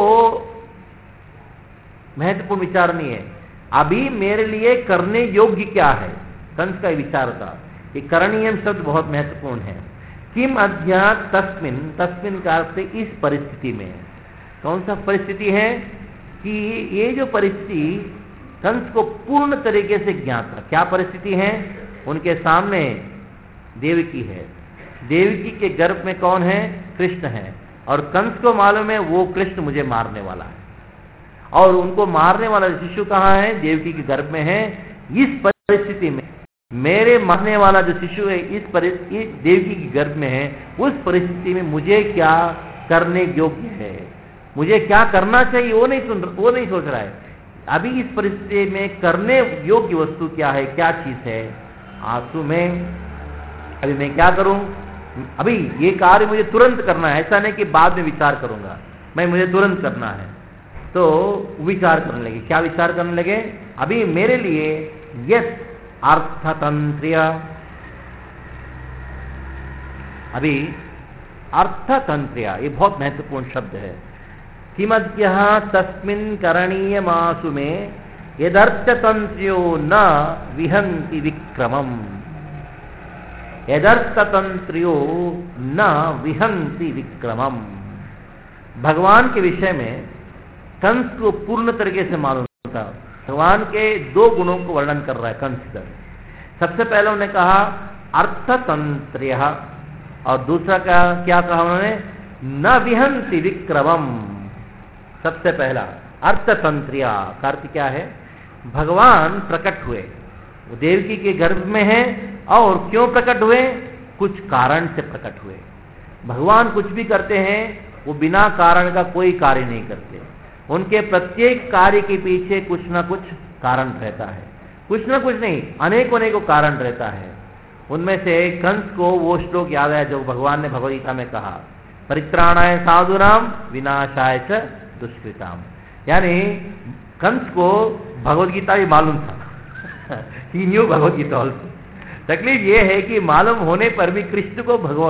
महत्वपूर्ण विचार नहीं है। अभी मेरे लिए करने योग्य क्या है, कंस का विचार था। ये करणीयम शब्द बहुत महत्वपूर्ण है। किम अध्या तस्मिन, तस्मिन का अर्थ इस परिस्थिति में। कौन सा परिस्थिति है? कि ये जो परिस्थिति कंस को पूर्ण तरीके से ज्ञात था। क्या परिस्थिति है? उनके सामने देवकी है, देवकी के गर्भ में कौन है? कृष्ण है, और कंस को मालूम है वो कृष्ण मुझे मारने वाला है, और उनको मारने वाला शिशु कहाँ है? देवकी के गर्भ में है। इस परिस्थिति में मेरे मारने वाला जो शिशु है इस देवकी के गर्भ में है, उस परिस्थिति में मुझे क्या करने योग्य है, मुझे क्या करना चाहिए वो नहीं सोच रहा है। अभी इस परिस्थिति में करने योग्य वस्तु क्या है, क्या चीज है? आंसू में अभी मैं क्या करूं? अभी ये कार्य मुझे तुरंत करना है, ऐसा नहीं कि बाद में विचार करूंगा, मुझे तुरंत करना है। तो विचार करने लगे। क्या विचार करने लगे? अभी मेरे लिए यस अर्थतंत्र्य, अभी अर्थतंत्र्य ये बहुत महत्वपूर्ण शब्द है। किमद्य तस्मिन् करणीयमासु में यदर्थतंत्र्यो न विहन्ति विक्रमम्, यदर्थतंत्र्यो न विहन्ति विक्रमम्। भगवान के विषय में कंस को पूर्ण तरीके से मालूम था। भगवान के दो गुणों को वर्णन कर रहा है कंस इधर। सबसे पहले उन्होंने कहा अर्थतंत्र्य, और दूसरा क्या कहा उन्होंने? न विहन्ति विक्रमम्। सबसे पहला अर्थतंत्र्य का अर्थ क्या है? भगवान प्रकट हुए, वो देवकी के गर्भ में है, और क्यों प्रकट हुए? कुछ कारण से प्रकट हुए। भगवान कुछ भी करते हैं वो बिना कारण का कोई कार्य नहीं करते। उनके प्रत्येक कार्य के पीछे कुछ ना कुछ कारण रहता है, कुछ ना कुछ नहीं, अनेकों कारण रहता है। उनमें से कंस को वो श्लोक याद है जो भगवान ने भगवद गीता में कहा, परित्राणाय साधूनाम विनाशाय च दुष्कृताम। यानी कंस को भगवद गीता भी मालूम था ही न्यू भगवद गीता ऑल्सो। तकलीफ ये है कि मालूम होने पर भी कृष्ण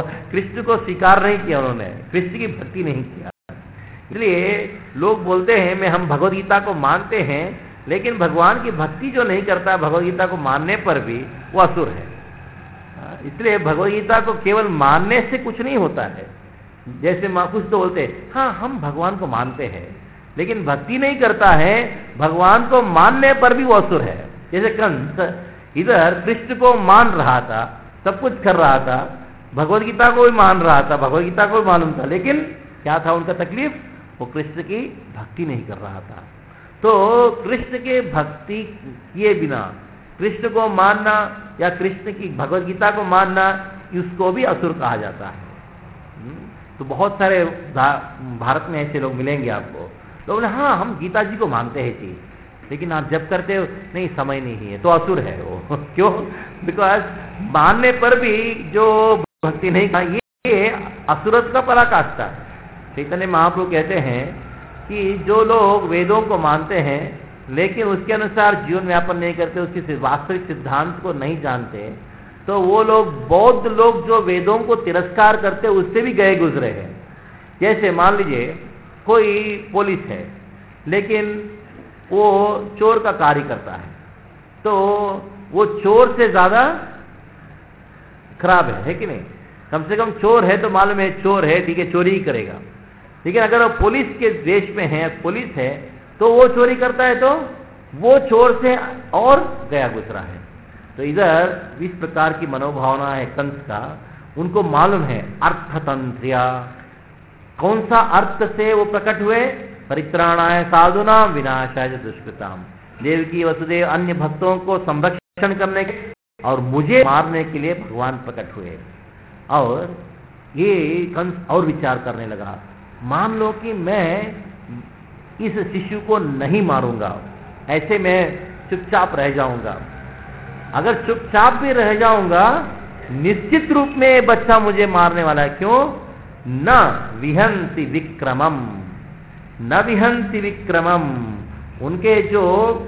को स्वीकार नहीं किया उन्होंने, कृष्ण की भक्ति नहीं किया। इसलिए लोग बोलते हैं हम भगवद गीता को मानते हैं, लेकिन भगवान की भक्ति जो नहीं करता भगवद गीता को मानने पर भी वो असुर है। इसलिए भगवद गीता को केवल मानने से कुछ नहीं होता है। जैसे कुछ तो बोलते हैं हाँ हम भगवान को मानते हैं, लेकिन भक्ति नहीं करता है, भगवान को मानने पर भी वो असुर है। जैसे कंस इधर कृष्ण को मान रहा था, सब कुछ कर रहा था, भगवद गीता को भी मान रहा था, भगवद गीता को भी मालूम था, लेकिन क्या था उनका तकलीफ? वो कृष्ण की भक्ति नहीं कर रहा था। तो कृष्ण के भक्ति किए बिना कृष्ण को मानना या कृष्ण की भगवद गीता को मानना, उसको भी असुर कहा जाता है। तो बहुत सारे भारत में ऐसे लोग मिलेंगे आपको, तो बोले हाँ हम गीता जी को मानते हैं जी, लेकिन आप जब करते हो नहीं, समय नहीं है, तो असुर है वो क्यों? बिकॉज मानने पर भी जो भक्ति नहीं, ये असुरत्व का पराकाष्ठा। चैतन्य महाप्रभु कहते हैं कि जो लोग वेदों को मानते हैं लेकिन उसके अनुसार जीवन व्यापन नहीं करते, उसकी वास्तविक सिद्धांत को नहीं जानते, तो वो लोग बौद्ध लोग जो वेदों को तिरस्कार करते उससे भी गए गुजरे हैं। जैसे मान लीजिए कोई पुलिस है लेकिन वो चोर का कार्य करता है, तो वो चोर से ज्यादा खराब है कि नहीं? कम से कम चोर है तो मालूम है चोर है, ठीक है, चोरी ही करेगा। लेकिन अगर वो पुलिस के देश में है, पुलिस है, तो वो चोरी करता है तो वो चोर से और गया गुजरा है। तो इधर इस प्रकार की मनोभावना है कंस का। उनको मालूम है अर्थतंत्र्य, कौन सा अर्थ से वो प्रकट हुए? परित्राणाय साधूनाम विनाशाय दुष्कृताम। देवकी वसुदेव अन्य भक्तों को संरक्षण करने के और मुझे मारने के लिए भगवान प्रकट हुए। और ये कंस और विचार करने लगा, मान लो कि मैं इस शिशु को नहीं मारूंगा, ऐसे मैं चुपचाप रह जाऊंगा। अगर चुपचाप भी रह जाऊंगा, निश्चित रूप में ये बच्चा मुझे मारने वाला है। क्यों? न विहंति विक्रमम, न विहंति विक्रमम। उनके जो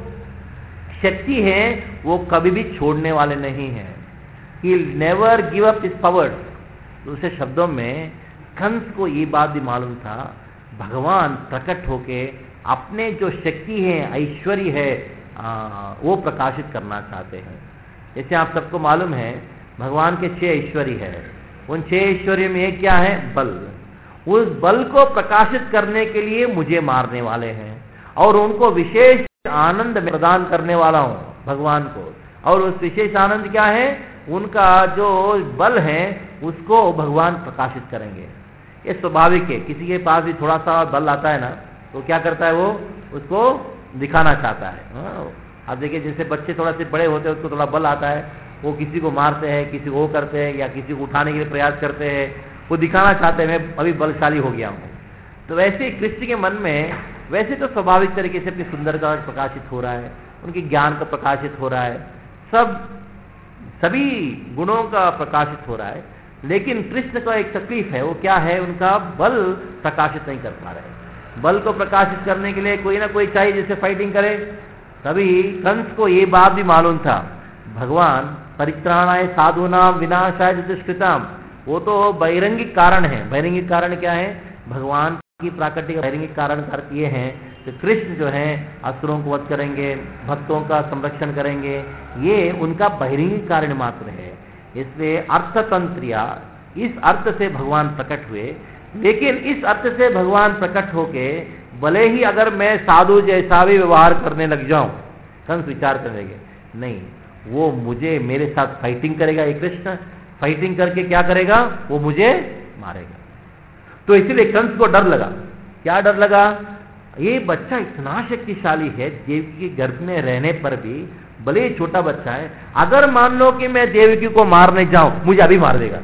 शक्ति है वो कभी भी छोड़ने वाले नहीं है। He will never give up his powers। दूसरे शब्दों में कंस को ये बात भी मालूम था, भगवान प्रकट होके अपने जो शक्ति है, ऐश्वर्य है, वो प्रकाशित करना चाहते हैं। जैसे आप सबको मालूम है भगवान के 6 ऐश्वर्य है। उन 6 ऐश्वर्य में एक क्या है? बल। उस बल को प्रकाशित करने के लिए मुझे मारने वाले हैं और उनको विशेष आनंद में प्रदान करने वाला हूं भगवान को। और उस विशेष आनंद क्या है? उनका जो बल है उसको भगवान प्रकाशित करेंगे। ये स्वाभाविक है, किसी के पास भी थोड़ा सा बल आता है ना तो क्या करता है, वो उसको दिखाना चाहता है। अब देखिए जैसे बच्चे थोड़ा से बड़े होते हैं, उसको थोड़ा बल आता है, वो किसी को मारते हैं, किसी को करते हैं या किसी को उठाने के लिए प्रयास करते हैं, वो दिखाना चाहते हैं मैं अभी बलशाली हो गया हूँ। तो वैसे कृष्ण के मन में वैसे तो स्वाभाविक तरीके से अपनी सुंदरता प्रकाशित हो रहा है, उनके ज्ञान का प्रकाशित हो रहा है, सभी गुणों का प्रकाशित हो रहा है। लेकिन कृष्ण का एक तकलीफ है, वो क्या है? उनका बल प्रकाशित नहीं कर पा रहे। बल को प्रकाशित करने के लिए कोई ना कोई चाहिए जिससे फाइटिंग करे। तभी कंस को ये बात भी मालूम था, भगवान परित्राणाय साधूनाम विनाशाय दुष्कृताम, वो तो बहिरंगिक कारण है। बहिरंगिक कारण क्या है? भगवान की प्राकृतिक बहिरंगिक कारण अर्थ ये है कि कृष्ण जो है असुरों को वध करेंगे, भक्तों का संरक्षण करेंगे, ये उनका बहिरंगिक कारण मात्र है। इसलिए अर्थतंत्रिया, इस अर्थ से भगवान प्रकट हुए। लेकिन इस अर्थ से भगवान प्रकट होके भले ही अगर मैं साधु जैसा भी व्यवहार करने लग जाऊं, कंस विचार करेंगे नहीं, वो मुझे मेरे साथ फाइटिंग करेगा। ये कृष्ण फाइटिंग करके क्या करेगा? वो मुझे मारेगा। तो इसलिए कंस को डर लगा। क्या डर लगा? ये बच्चा इतना शक्तिशाली है, देवकी के गर्भ में रहने पर भी, भले ही छोटा बच्चा है, अगर मान लो कि मैं देवकी को मारने जाऊं, मुझे अभी मार देगा।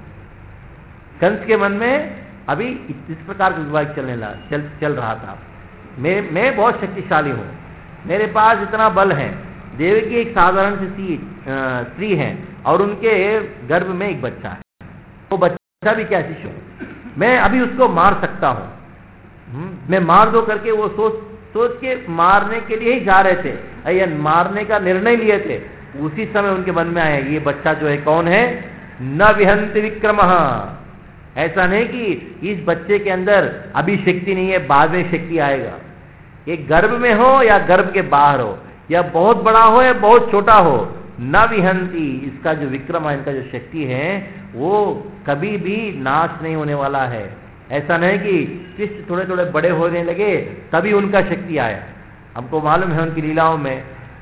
कंस के मन में अभी इस प्रकार का विवाद चल रहा था। मैं बहुत शक्तिशाली हूं, मेरे पास इतना बल है। देवकी एक साधारण सी स्त्री है और उनके गर्भ में एक बच्चा है। वो बच्चा भी क्या शिशु, मैं अभी उसको मार सकता हूं। मैं मार दो करके वो सोच के मारने के लिए ही जा रहे थे, या मारने का निर्णय लिए थे। उसी समय उनके मन में आया ये बच्चा जो है कौन है? न विहंति विक्रमः। ऐसा नहीं कि इस बच्चे के अंदर अभी शक्ति नहीं है, बाद में शक्ति आएगा। ये गर्भ में हो या गर्भ के बाहर हो, या बहुत बड़ा हो या बहुत छोटा हो, न विहंति, इसका जो विक्रम है, इनका जो शक्ति है वो कभी भी नाश नहीं होने वाला है। ऐसा नहीं कि कृष्ण थोड़े थोड़े बड़े होने लगे तभी उनका शक्ति आया। हमको मालूम है उनकी लीलाओं में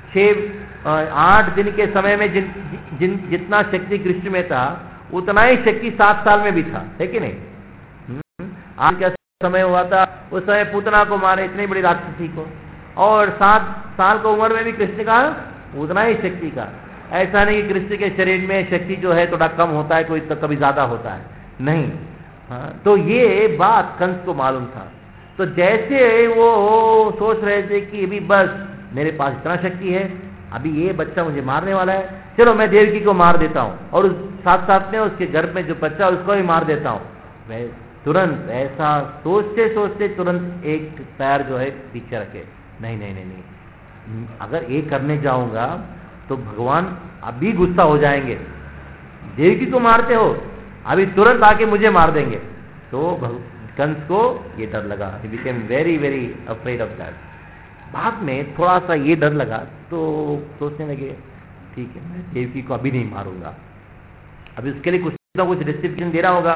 8 दिन के समय में जितना शक्ति कृष्ण में था उतना ही शक्ति 7 साल में भी था, है कि नहीं? आज का समय हुआ था, उस समय पूतना को मारे, इतनी बड़ी राक्षसी को, और 7 साल की उम्र में भी कृष्ण का उतना ही शक्ति का। ऐसा नहीं कि कृष्ण के शरीर में शक्ति जो है थोड़ा कम होता है, कोई तो कभी ज्यादा होता है, नहीं। तो ये बात कंस को मालूम था। तो जैसे वो सोच रहे थे कि अभी बस मेरे पास इतना शक्ति है, अभी ये बच्चा मुझे मारने वाला है, चलो मैं देवकी को मार देता हूँ और साथ साथ में उसके गर्भ में जो बच्चा उसको भी मार देता हूँ। मैं तुरंत ऐसा सोचते सोचते तुरंत एक पैर जो है पीछे रखे, नहीं नहीं नहीं नहीं, अगर ये करने जाऊंगा तो भगवान अभी गुस्सा हो जाएंगे, देवकी को मारते हो, अभी तुरंत आके मुझे मार देंगे। तो कंस को ये डर लगा, he became very very afraid of that। बाद में थोड़ा सा ये डर लगा तो सोचने लगे ठीक है मैं देवकी को अभी नहीं मारूंगा, अभी उसके लिए कुछ ना कुछ रेस्ट्रिक्शन दे रहा होगा।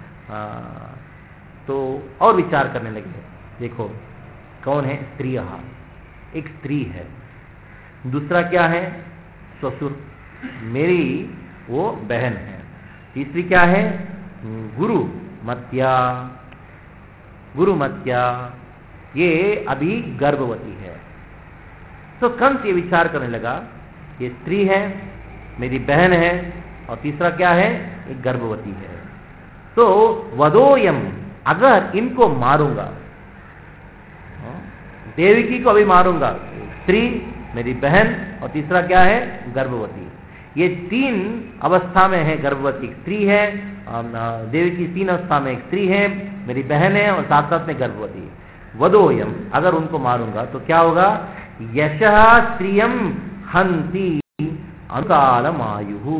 तो और विचार करने लगे, देखो कौन है? स्त्री, एक स्त्री है, दूसरा क्या है? ससुर, मेरी वो बहन है, तीसरी क्या है? गुरुमत्या, ये अभी गर्भवती है। तो कंस ये विचार करने लगा, ये स्त्री है, मेरी बहन है, और तीसरा क्या है, एक गर्भवती है। तो वधोयम, अगर इनको मारूंगा, देवकी को अभी मारूंगा, स्त्री, मेरी बहन, और तीसरा क्या है, गर्भवती। ये 3 अवस्था में है, गर्भवती स्त्री है, देवकी 3 अवस्था में, एक स्त्री है, मेरी बहन है, और साथ साथ में गर्भवती। वधोयम, अगर उनको मारूंगा तो क्या होगा, यशः स्त्रियम हंति अनुकालम आयुः।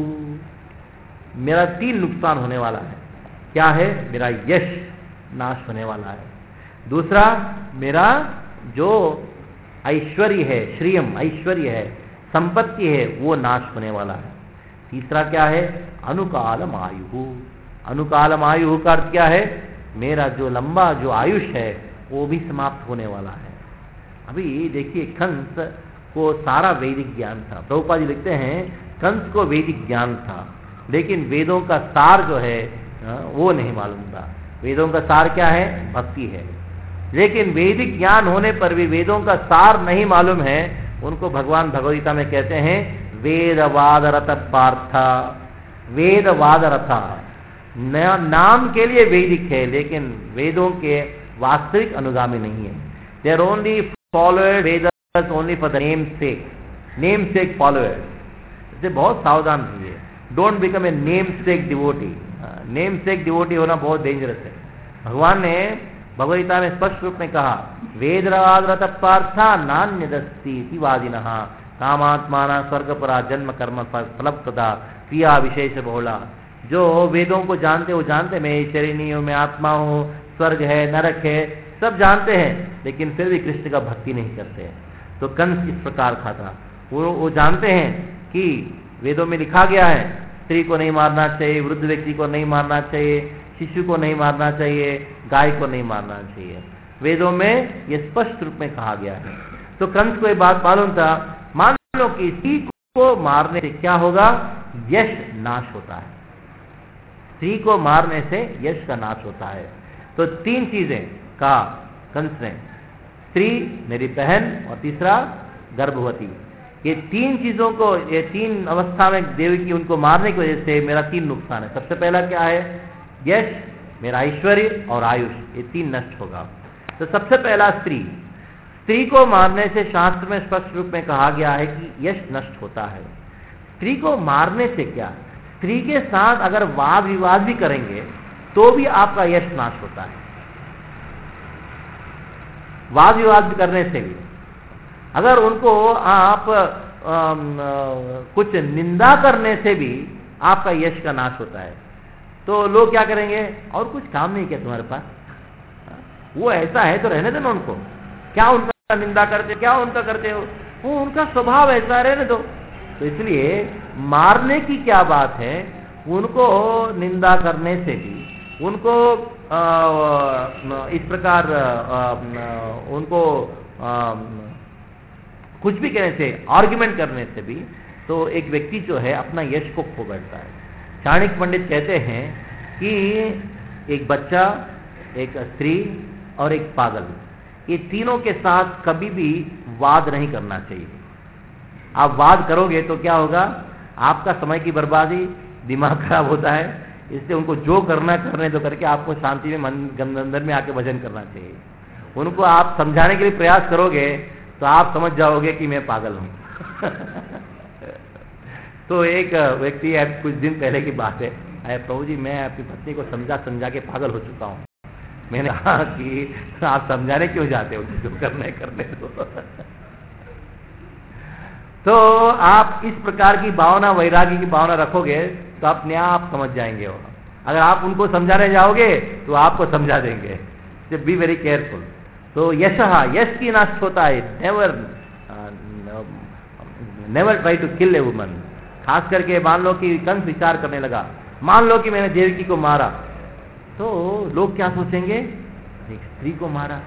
मेरा 3 नुकसान होने वाला है। क्या है, मेरा यश नाश होने वाला है, दूसरा मेरा जो ऐश्वर्य है, श्रियम ऐश्वर्य है, संपत्ति है, वो नाश होने वाला है, तीसरा क्या है, अनुकालम आयु। अनुकालम आयु का अर्थ क्या है, मेरा जो लंबा जो आयुष है वो भी समाप्त होने वाला है। अभी देखिए, कंस को सारा वैदिक ज्ञान था। प्रभुपाद जी लिखते हैं कंस को वैदिक ज्ञान था, लेकिन वेदों का सार जो है वो नहीं मालूम था। वेदों का सार क्या है, भक्ति है। लेकिन वैदिक ज्ञान होने पर भी वेदों का सार नहीं मालूम है, उनको भगवान भगवद्गीता में कहते हैं वेदवाद रथ पार्थ। वेदवाद रथा नाम के लिए वैदिक है, लेकिन वेदों के वास्तविक अनुगामी नहीं है। They are only follower others only for the name sake follower. इससे बहुत सावधान रहिए, don't become a name sake devotee. Name sake devotee होना बहुत डेंजरस है। भगवान ने भगवद्गीता में स्पष्ट रूप में कहा, वेदवाद रथ पार्थ नान्यदस्ति वादिनः कामात्माना स्वर्गपरा जन्म कर्म फलप्रदा क्रिया विशेष बहुला। जो वेदों को जानते वो जानते मैं शरीर नहीं हूँ, मैं आत्मा हूँ, स्वर्ग है, नरक है, सब जानते हैं, लेकिन फिर भी कृष्ण का भक्ति नहीं करते हैं। तो कंस इस प्रकार का था। वो जानते हैं कि वेदों में लिखा गया है स्त्री को नहीं मारना चाहिए, वृद्ध व्यक्ति को नहीं मारना चाहिए, शिशु को नहीं मारना चाहिए, गाय को नहीं मारना चाहिए। वेदों में ये स्पष्ट रूप में कहा गया है। तो कंस को ये बात मालूम था, मान लो कि स्त्री को मारने से क्या होगा, यश नाश होता है। स्त्री को मारने से यश का नाश होता है। तो 3 चीजें कहा कंस ने, स्त्री, मेरी बहन, और तीसरा गर्भवती। ये 3 चीजों को, ये 3 अवस्था में देवकी उनको मारने की वजह से मेरा 3 नुकसान है। सबसे पहला क्या है, यश, मेरा ऐश्वर्य और आयुष, ये 3 नष्ट होगा। तो सबसे पहला स्त्री को मारने से शास्त्र में स्पष्ट रूप में कहा गया है कि यश नष्ट होता है। स्त्री को मारने से क्या, स्त्री के साथ अगर वाद विवाद भी करेंगे तो भी आपका यश नाश होता है। वाद विवाद करने से भी, अगर उनको आप कुछ निंदा करने से भी आपका यश का नाश होता है। तो लोग क्या करेंगे, और कुछ काम नहीं किया तुम्हारे पास, वो ऐसा है तो रहने देना उनको, क्या उनका निंदा करते, क्या उनका करते हो, वो उनका स्वभाव ऐसा, रहने दो। तो इसलिए मारने की क्या बात है, उनको निंदा करने से भी, उनको इस प्रकार उनको कुछ भी कहने से, आर्ग्यूमेंट करने से भी, तो एक व्यक्ति जो है अपना यश को खो बैठता है। चाणक्य पंडित कहते हैं कि एक बच्चा, एक स्त्री और एक पागल, ये तीनों के साथ कभी भी वाद नहीं करना चाहिए। आप वाद करोगे तो क्या होगा, आपका समय की बर्बादी, दिमाग खराब होता है। इसलिए उनको जो करना करने दो करके आपको शांति में मन अंदर में आके भजन करना चाहिए। उनको आप समझाने के लिए प्रयास करोगे तो आप समझ जाओगे कि मैं पागल हूं। तो एक व्यक्ति, कुछ दिन पहले की बात है, अरे प्रभु जी मैं अपनी पत्नी को समझा के पागल हो चुका हूं। मैंने कहा कि आप समझाने क्यों जाते हो, जो करना है करने दो। तो आप इस प्रकार की भावना, वैराग्य की भावना रखोगे तो अपने आप समझ जाएंगे वो। अगर आप उनको समझाने जाओगे तो आपको समझा देंगे। तो बी वेरी केयरफुल। तो यश की नष्ट होता है। Never try to kill a woman. खास करके मान लो कि कंस विचार करने लगा, मान लो कि मैंने देवकी को मारा, तो लोग क्या सोचेंगे, एक स्त्री को मारा।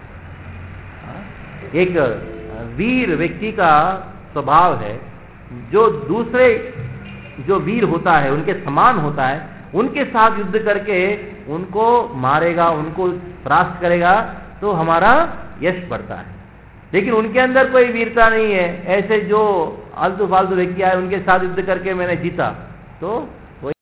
एक वीर व्यक्ति का स्वभाव है, जो दूसरे जो वीर होता है उनके समान होता है, उनके साथ युद्ध करके उनको मारेगा, उनको परास्त करेगा, तो हमारा यश बढ़ता है। लेकिन उनके अंदर कोई वीरता नहीं है, ऐसे जो आलतू फालतू व्यक्ति आए उनके साथ युद्ध करके मैंने जीता, तो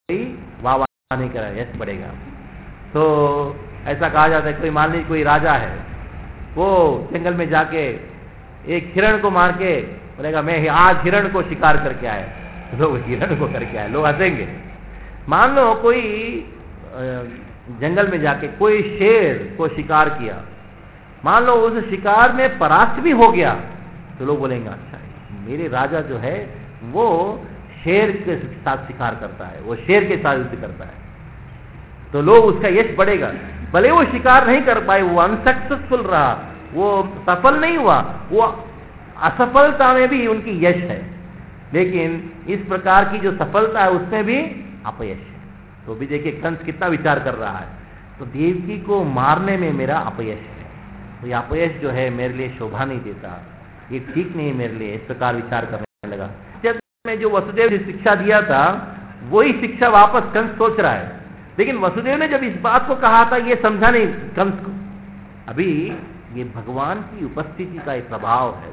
नहीं करा, यश बढ़ेगा। तो ऐसा कहा जाता है, कोई मान लीजिए कोई राजा है, वो जंगल में जाके एक हिरण को मार के बोलेगा मैं आज हिरण को शिकार करके आया, लोग हिरण को करके आए, लोग हंसेंगे। मान लो कोई जंगल में जाके कोई शेर को शिकार किया, मान लो उस शिकार में परास्त भी हो गया, तो लोग बोलेंगे अच्छा मेरे राजा जो है वो शेर के साथ शिकार करता है, वो शेर के साथ युद्ध करता है, तो लोग उसका यश बढ़ेगा। भले वो शिकार नहीं कर पाए, वो अनसक्सेसफुल रहा, वो सफल नहीं हुआ, वो असफलता में भी उनकी यश है, लेकिन इस प्रकार की जो सफलता है उसमें भी अपयश है। तो भी देखिए कंस कितना विचार कर रहा है, तो देवकी को मारने में मेरा अपयश है, तो ये अपयश जो है मेरे लिए शोभा नहीं देता, ये ठीक नहीं मेरे लिए, इस प्रकार विचार करने लगा। जब में जो वसुदेव ने शिक्षा दिया था वही शिक्षा वापस कंस सोच रहा है, लेकिन वसुदेव ने जब इस बात को कहा था ये समझा नहीं कंस को। अभी ये भगवान की उपस्थिति का एक प्रभाव है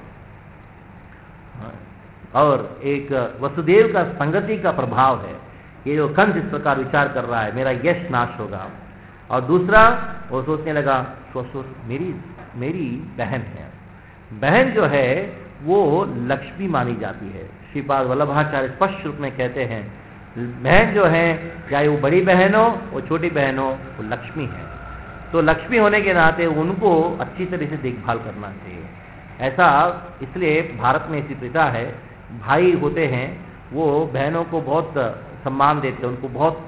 और एक वसुदेव का संगति का प्रभाव है। ये जो कंस इस प्रकार विचार कर रहा है मेरा यश नाश होगा, और दूसरा वो सोचने लगा मेरी बहन है, बहन जो है वो लक्ष्मी मानी जाती है। श्रीपाद वल्लभाचार्य स्पष्ट रूप में कहते हैं बहन जो है, चाहे वो बड़ी बहन हो वो छोटी बहन हो, वो लक्ष्मी है, तो लक्ष्मी होने के नाते उनको अच्छी तरह से देखभाल करना चाहिए। ऐसा इसलिए भारत में ऐसी प्रथा है, भाई होते हैं वो बहनों को बहुत सम्मान देते हैं, उनको बहुत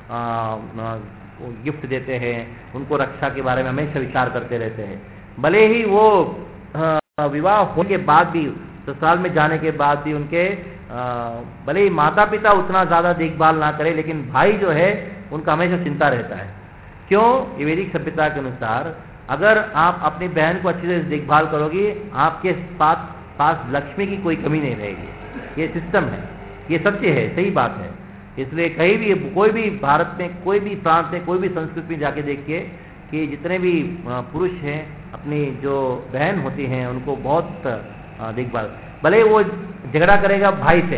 गिफ्ट देते हैं, उनको रक्षा के बारे में हमेशा विचार करते रहते हैं। भले ही वो विवाह होने के बाद भी, ससुराल में जाने के बाद भी उनके भले ही माता पिता उतना ज्यादा देखभाल ना करे, लेकिन भाई जो है उनका हमेशा चिंता रहता है। क्यों? ये वैदिक सभ्यता के अनुसार अगर आप अपनी बहन को अच्छी तरह से देखभाल करोगे, आपके पास लक्ष्मी की कोई कमी नहीं रहेगी। ये सिस्टम है, ये सत्य है, सही बात है। इसलिए कहीं भी कोई भी भारत में कोई भी प्रांत में कोई भी संस्कृति में जाके देखिए कि जितने भी पुरुष हैं अपनी जो बहन होती हैं उनको बहुत देखभाल, भले वो झगड़ा करेगा भाई से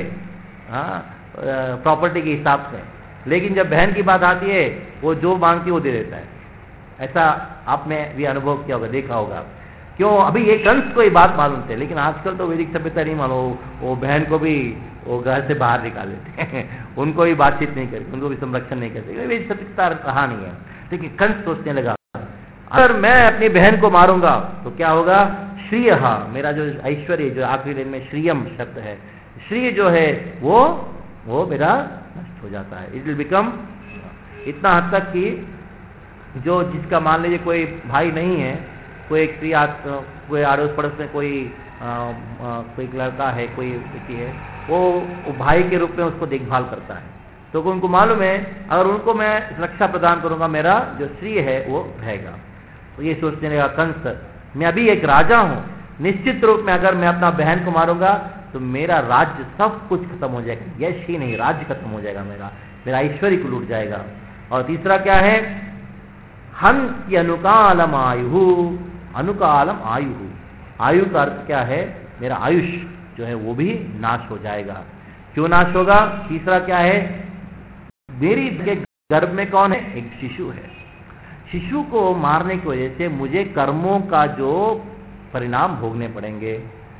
प्रॉपर्टी के हिसाब से, लेकिन जब बहन की बात आती है वो जो मांगती है वो दे देता है। ऐसा आपने भी अनुभव किया होगा, देखा होगा। क्यों? अभी ये कंस को ये बात मालूम थे, लेकिन आजकल तो वैदिक सभ्यता नहीं मालूम, वो बहन को भी वो घर से बाहर निकाल देते हैं उनको भी बातचीत नहीं करते, उनको भी संरक्षण नहीं करते। वैदिक सभ्यता रहा नहीं है, लेकिन कंस सोचने लगा अगर मैं अपनी बहन को मारूंगा तो क्या होगा? श्रीय, मेरा जो ऐश्वर्य, जो आखिरी दिन में श्रीयम शब्द है, श्री जो है वो मेरा नष्ट हो जाता है। इट विल बिकम, इतना हद तक कि जो जिसका मान लीजिए कोई भाई नहीं है, कोई एक स्त्री, कोई अड़ोस पड़ोस में कोई लड़का है, कोई व्यक्ति है, वो भाई के रूप में उसको देखभाल करता है, तो उनको मालूम है अगर उनको मैं रक्षा प्रदान करूंगा मेरा जो श्री है वो रहेगा। तो ये सोचने लगा कंस, मैं अभी एक राजा हूं, निश्चित रूप में अगर मैं अपना बहन को मारूंगा तो मेरा राज्य सब कुछ खत्म हो जाएगा, यश ही नहीं राज्य खत्म हो जाएगा, मेरा ऐश्वर्य को लूट जाएगा। और तीसरा क्या है? हंस अनुकालम आयु, अनुकालम आयु, आयु का अर्थ क्या है? मेरा आयुष जो है वो भी नाश हो जाएगा। क्यों नाश होगा? तीसरा क्या है? मेरी गर्भ में कौन है? एक शिशु है। शिशु को मारने की वजह से मुझे कर्मों का जो परिणाम भोगने पड़ेंगे।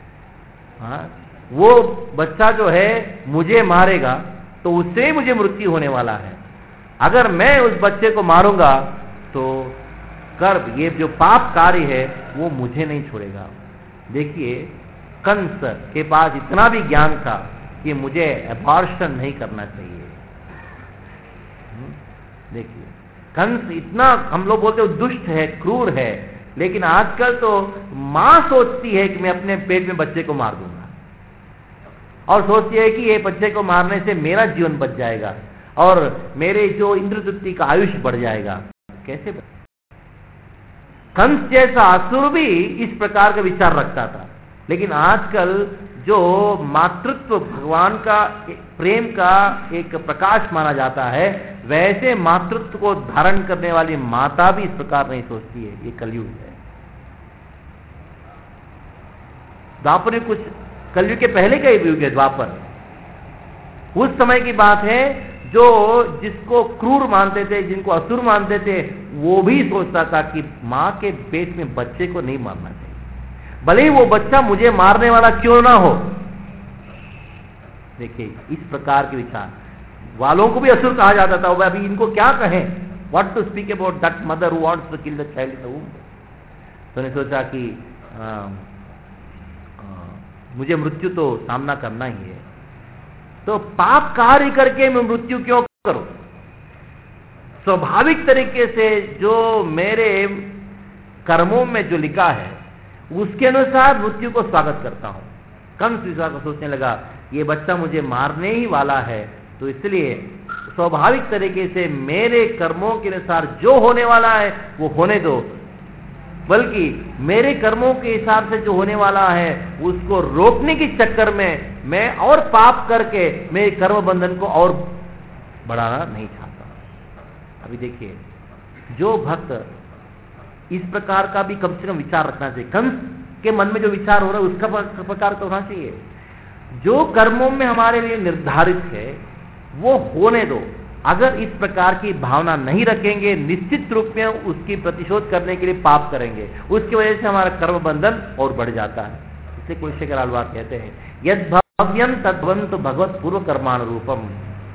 वो बच्चा जो है मुझे मारेगा तो उससे मुझे मृत्यु होने वाला है। अगर मैं उस बच्चे को मारूंगा तो कर्म, ये जो पाप कार्य है वो मुझे नहीं छोड़ेगा। देखिए कंस के पास इतना भी ज्ञान था कि मुझे अबॉर्शन नहीं करना चाहिए। देखिए कंस इतना, हम लोग बोलते हैं दुष्ट है, क्रूर है, लेकिन आजकल तो मां सोचती है कि मैं अपने पेट में बच्चे को मार दूंगा, और सोचती है कि ये बच्चे को मारने से मेरा जीवन बच जाएगा और मेरे जो इंद्रदुत्ति का आयुष बढ़ जाएगा। कैसे? कंस जैसा असुर भी इस प्रकार का विचार रखता था, लेकिन आजकल जो मातृत्व भगवान का प्रेम का एक प्रकाश माना जाता है, वैसे मातृत्व को धारण करने वाली माता भी इस प्रकार नहीं सोचती है। ये कलयुग है। द्वापर में कुछ, कलयुग के पहले का युग है द्वापर, उस समय की बात है जो जिसको क्रूर मानते थे, जिनको असुर मानते थे, वो भी सोचता था कि मां के पेट में बच्चे को नहीं मारना चाहिए, भले ही वो बच्चा मुझे मारने वाला क्यों ना हो। देखिए, इस प्रकार के विचार वालों को भी असुर कहा जाता था। अभी इनको क्या कहें, what to speak about that mother who wants to kill the child in the womb. तो उन्हें सोचा कि मुझे मृत्यु तो सामना करना ही है, तो पाप कार्य करके मैं मृत्यु क्यों करूं। स्वाभाविक तरीके से जो मेरे कर्मों में जो लिखा है उसके अनुसार मृत्यु को स्वागत करता हूं। कंस विचार को सोचने लगा, ये बच्चा मुझे मारने ही वाला है, तो इसलिए स्वाभाविक तरीके से मेरे कर्मों के अनुसार जो होने वाला है वो होने दो, बल्कि मेरे कर्मों के हिसाब से जो होने वाला है उसको रोकने के चक्कर में मैं और पाप करके मेरे कर्म बंधन को और बढ़ाना नहीं चाहता। अभी देखिए, जो भक्त इस प्रकार का भी कम से कम विचार रखना चाहिए। कंस के मन में जो विचार हो रहा है उसका प्रकार तो होना चाहिए। जो कर्मों में हमारे लिए निर्धारित है वो होने दो। अगर इस प्रकार की भावना नहीं रखेंगे, निश्चित रूप में उसकी प्रतिशोध करने के लिए पाप करेंगे, उसकी वजह से हमारा कर्म बंधन और बढ़ जाता है। इसलिए कुलशेखर आलवार कहते हैं, यद भव्यम तद्वंत भगवत पूर्व कर्माण रूपम।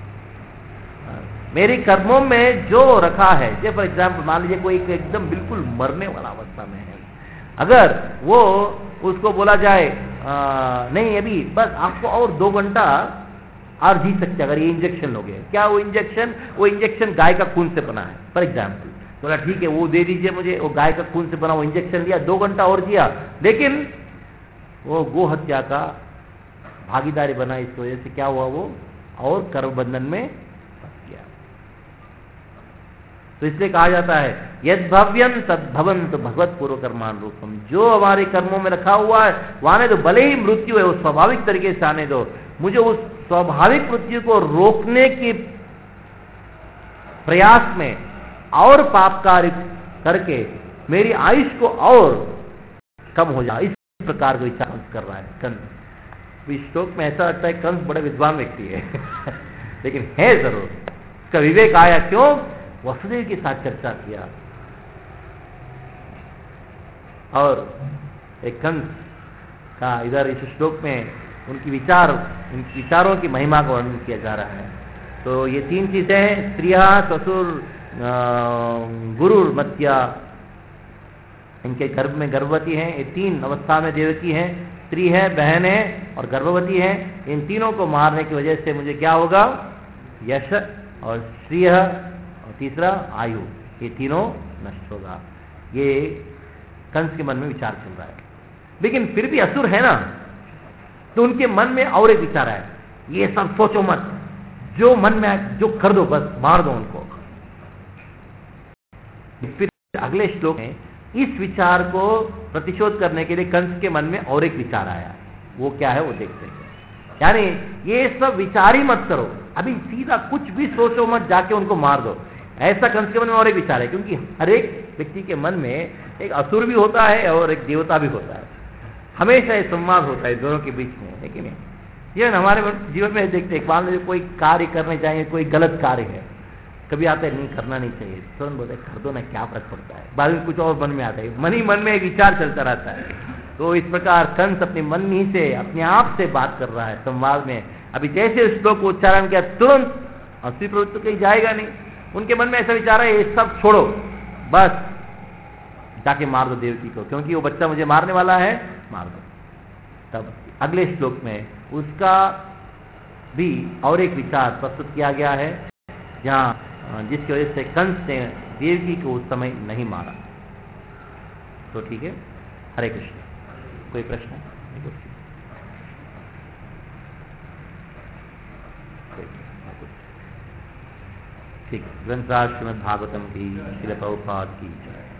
मेरे कर्मों में जो रखा है, जैसे फॉर एग्जाम्पल मान लीजिए कोई एकदम बिल्कुल मरने वाला अवस्था में है, अगर वो उसको बोला जाए नहीं अभी बस आपको और 2 घंटा और जी सकते, अगर ये इंजेक्शन लोगे, क्या वो इंजेक्शन गाय का खून से बना है फॉर एग्जाम्पल, तो बोला ठीक है वो दे दीजिए मुझे, वो गाय का खून से बना वो इंजेक्शन दिया, 2 घंटा और जिया, लेकिन वो गो हत्या का भागीदारी बना, इस वजह से क्या हुआ, वो और कर्म बंधन में फंस गया। तो इसलिए कहा जाता है यद भव्यम तद्भवंत भगवत पूर्व कर्मान रूपम। जो हमारे कर्मों में रखा हुआ है वो आने दो, भले ही मृत्यु है वो स्वाभाविक तरीके से आने दो, मुझे उस स्वाभाविक मृत्यु को रोकने के प्रयास में और पाप कार्य करके मेरी आयुष को और कम हो जाए, इस प्रकार का विचार कर रहा है कंस। इस श्लोक में ऐसा लगता है कंस बड़े विद्वान व्यक्ति है लेकिन है जरूर, इसका विवेक आया क्यों, वसुदेव के साथ चर्चा किया और एक कंस का इधर इस श्लोक में उनकी विचारों की महिमा का वर्णन किया जा रहा है। तो ये 3 चीजें हैं, स्त्रिया ससुर गुरु मत्या, इनके गर्भ में गर्भवती हैं, ये 3 अवस्था में देवकी हैं, स्त्री है, बहन है और गर्भवती है। इन तीनों को मारने की वजह से मुझे क्या होगा, यश और श्रेय और तीसरा आयु, ये तीनों नष्ट होगा। ये कंस के मन में विचार चल रहा है, लेकिन फिर भी असुर है ना, तो उनके मन में और एक विचार है, ये सब सोचो मत, जो मन में जो कर दो, बस मार दो उनको। फिर अगले श्लोक में इस विचार को प्रतिशोध करने के लिए कंस के मन में और एक विचार आया, वो क्या है वो देखते हैं। यानी ये सब विचार ही मत करो, अभी सीधा कुछ भी सोचो मत, जाके उनको मार दो, ऐसा कंस के मन में और एक विचार है। क्योंकि हर एक व्यक्ति के मन में एक असुर भी होता है और एक देवता भी होता है, हमेशा ये संवाद होता है दोनों के बीच में, है कि नहीं। ये हमारे जीवन में देखते हैं, मान लीजिए कोई कार्य करने जाएंगे, कोई गलत कार्य है, कभी आता है नहीं करना नहीं चाहिए, तुरंत बोलते कर दो ना, क्या फर्क पड़ता है, बाद में कुछ और मन में आता है, मन ही मन में एक विचार चलता रहता है। तो इस प्रकार कंस अपने मन ही से अपने आप से बात कर रहा है संवाद में। अभी जैसे श्लोक को उच्चारण किया तुरंत असली प्रवृत्ति कहीं जाएगा नहीं, उनके मन में ऐसा विचार है ये सब छोड़ो, बस जाके मार दो देवकी को, क्योंकि वो बच्चा मुझे मारने वाला है, मार दो। तब अगले श्लोक में उसका भी और एक विचार प्रस्तुत किया गया है, जहां जिसकी वजह से कंस ने देवकी को उस समय नहीं मारा। तो ठीक है, हरे कृष्ण। कोई प्रश्न है? ठीक, ग्रंथराज श्रीमद् भागवतम की, श्रील प्रभुपाद की।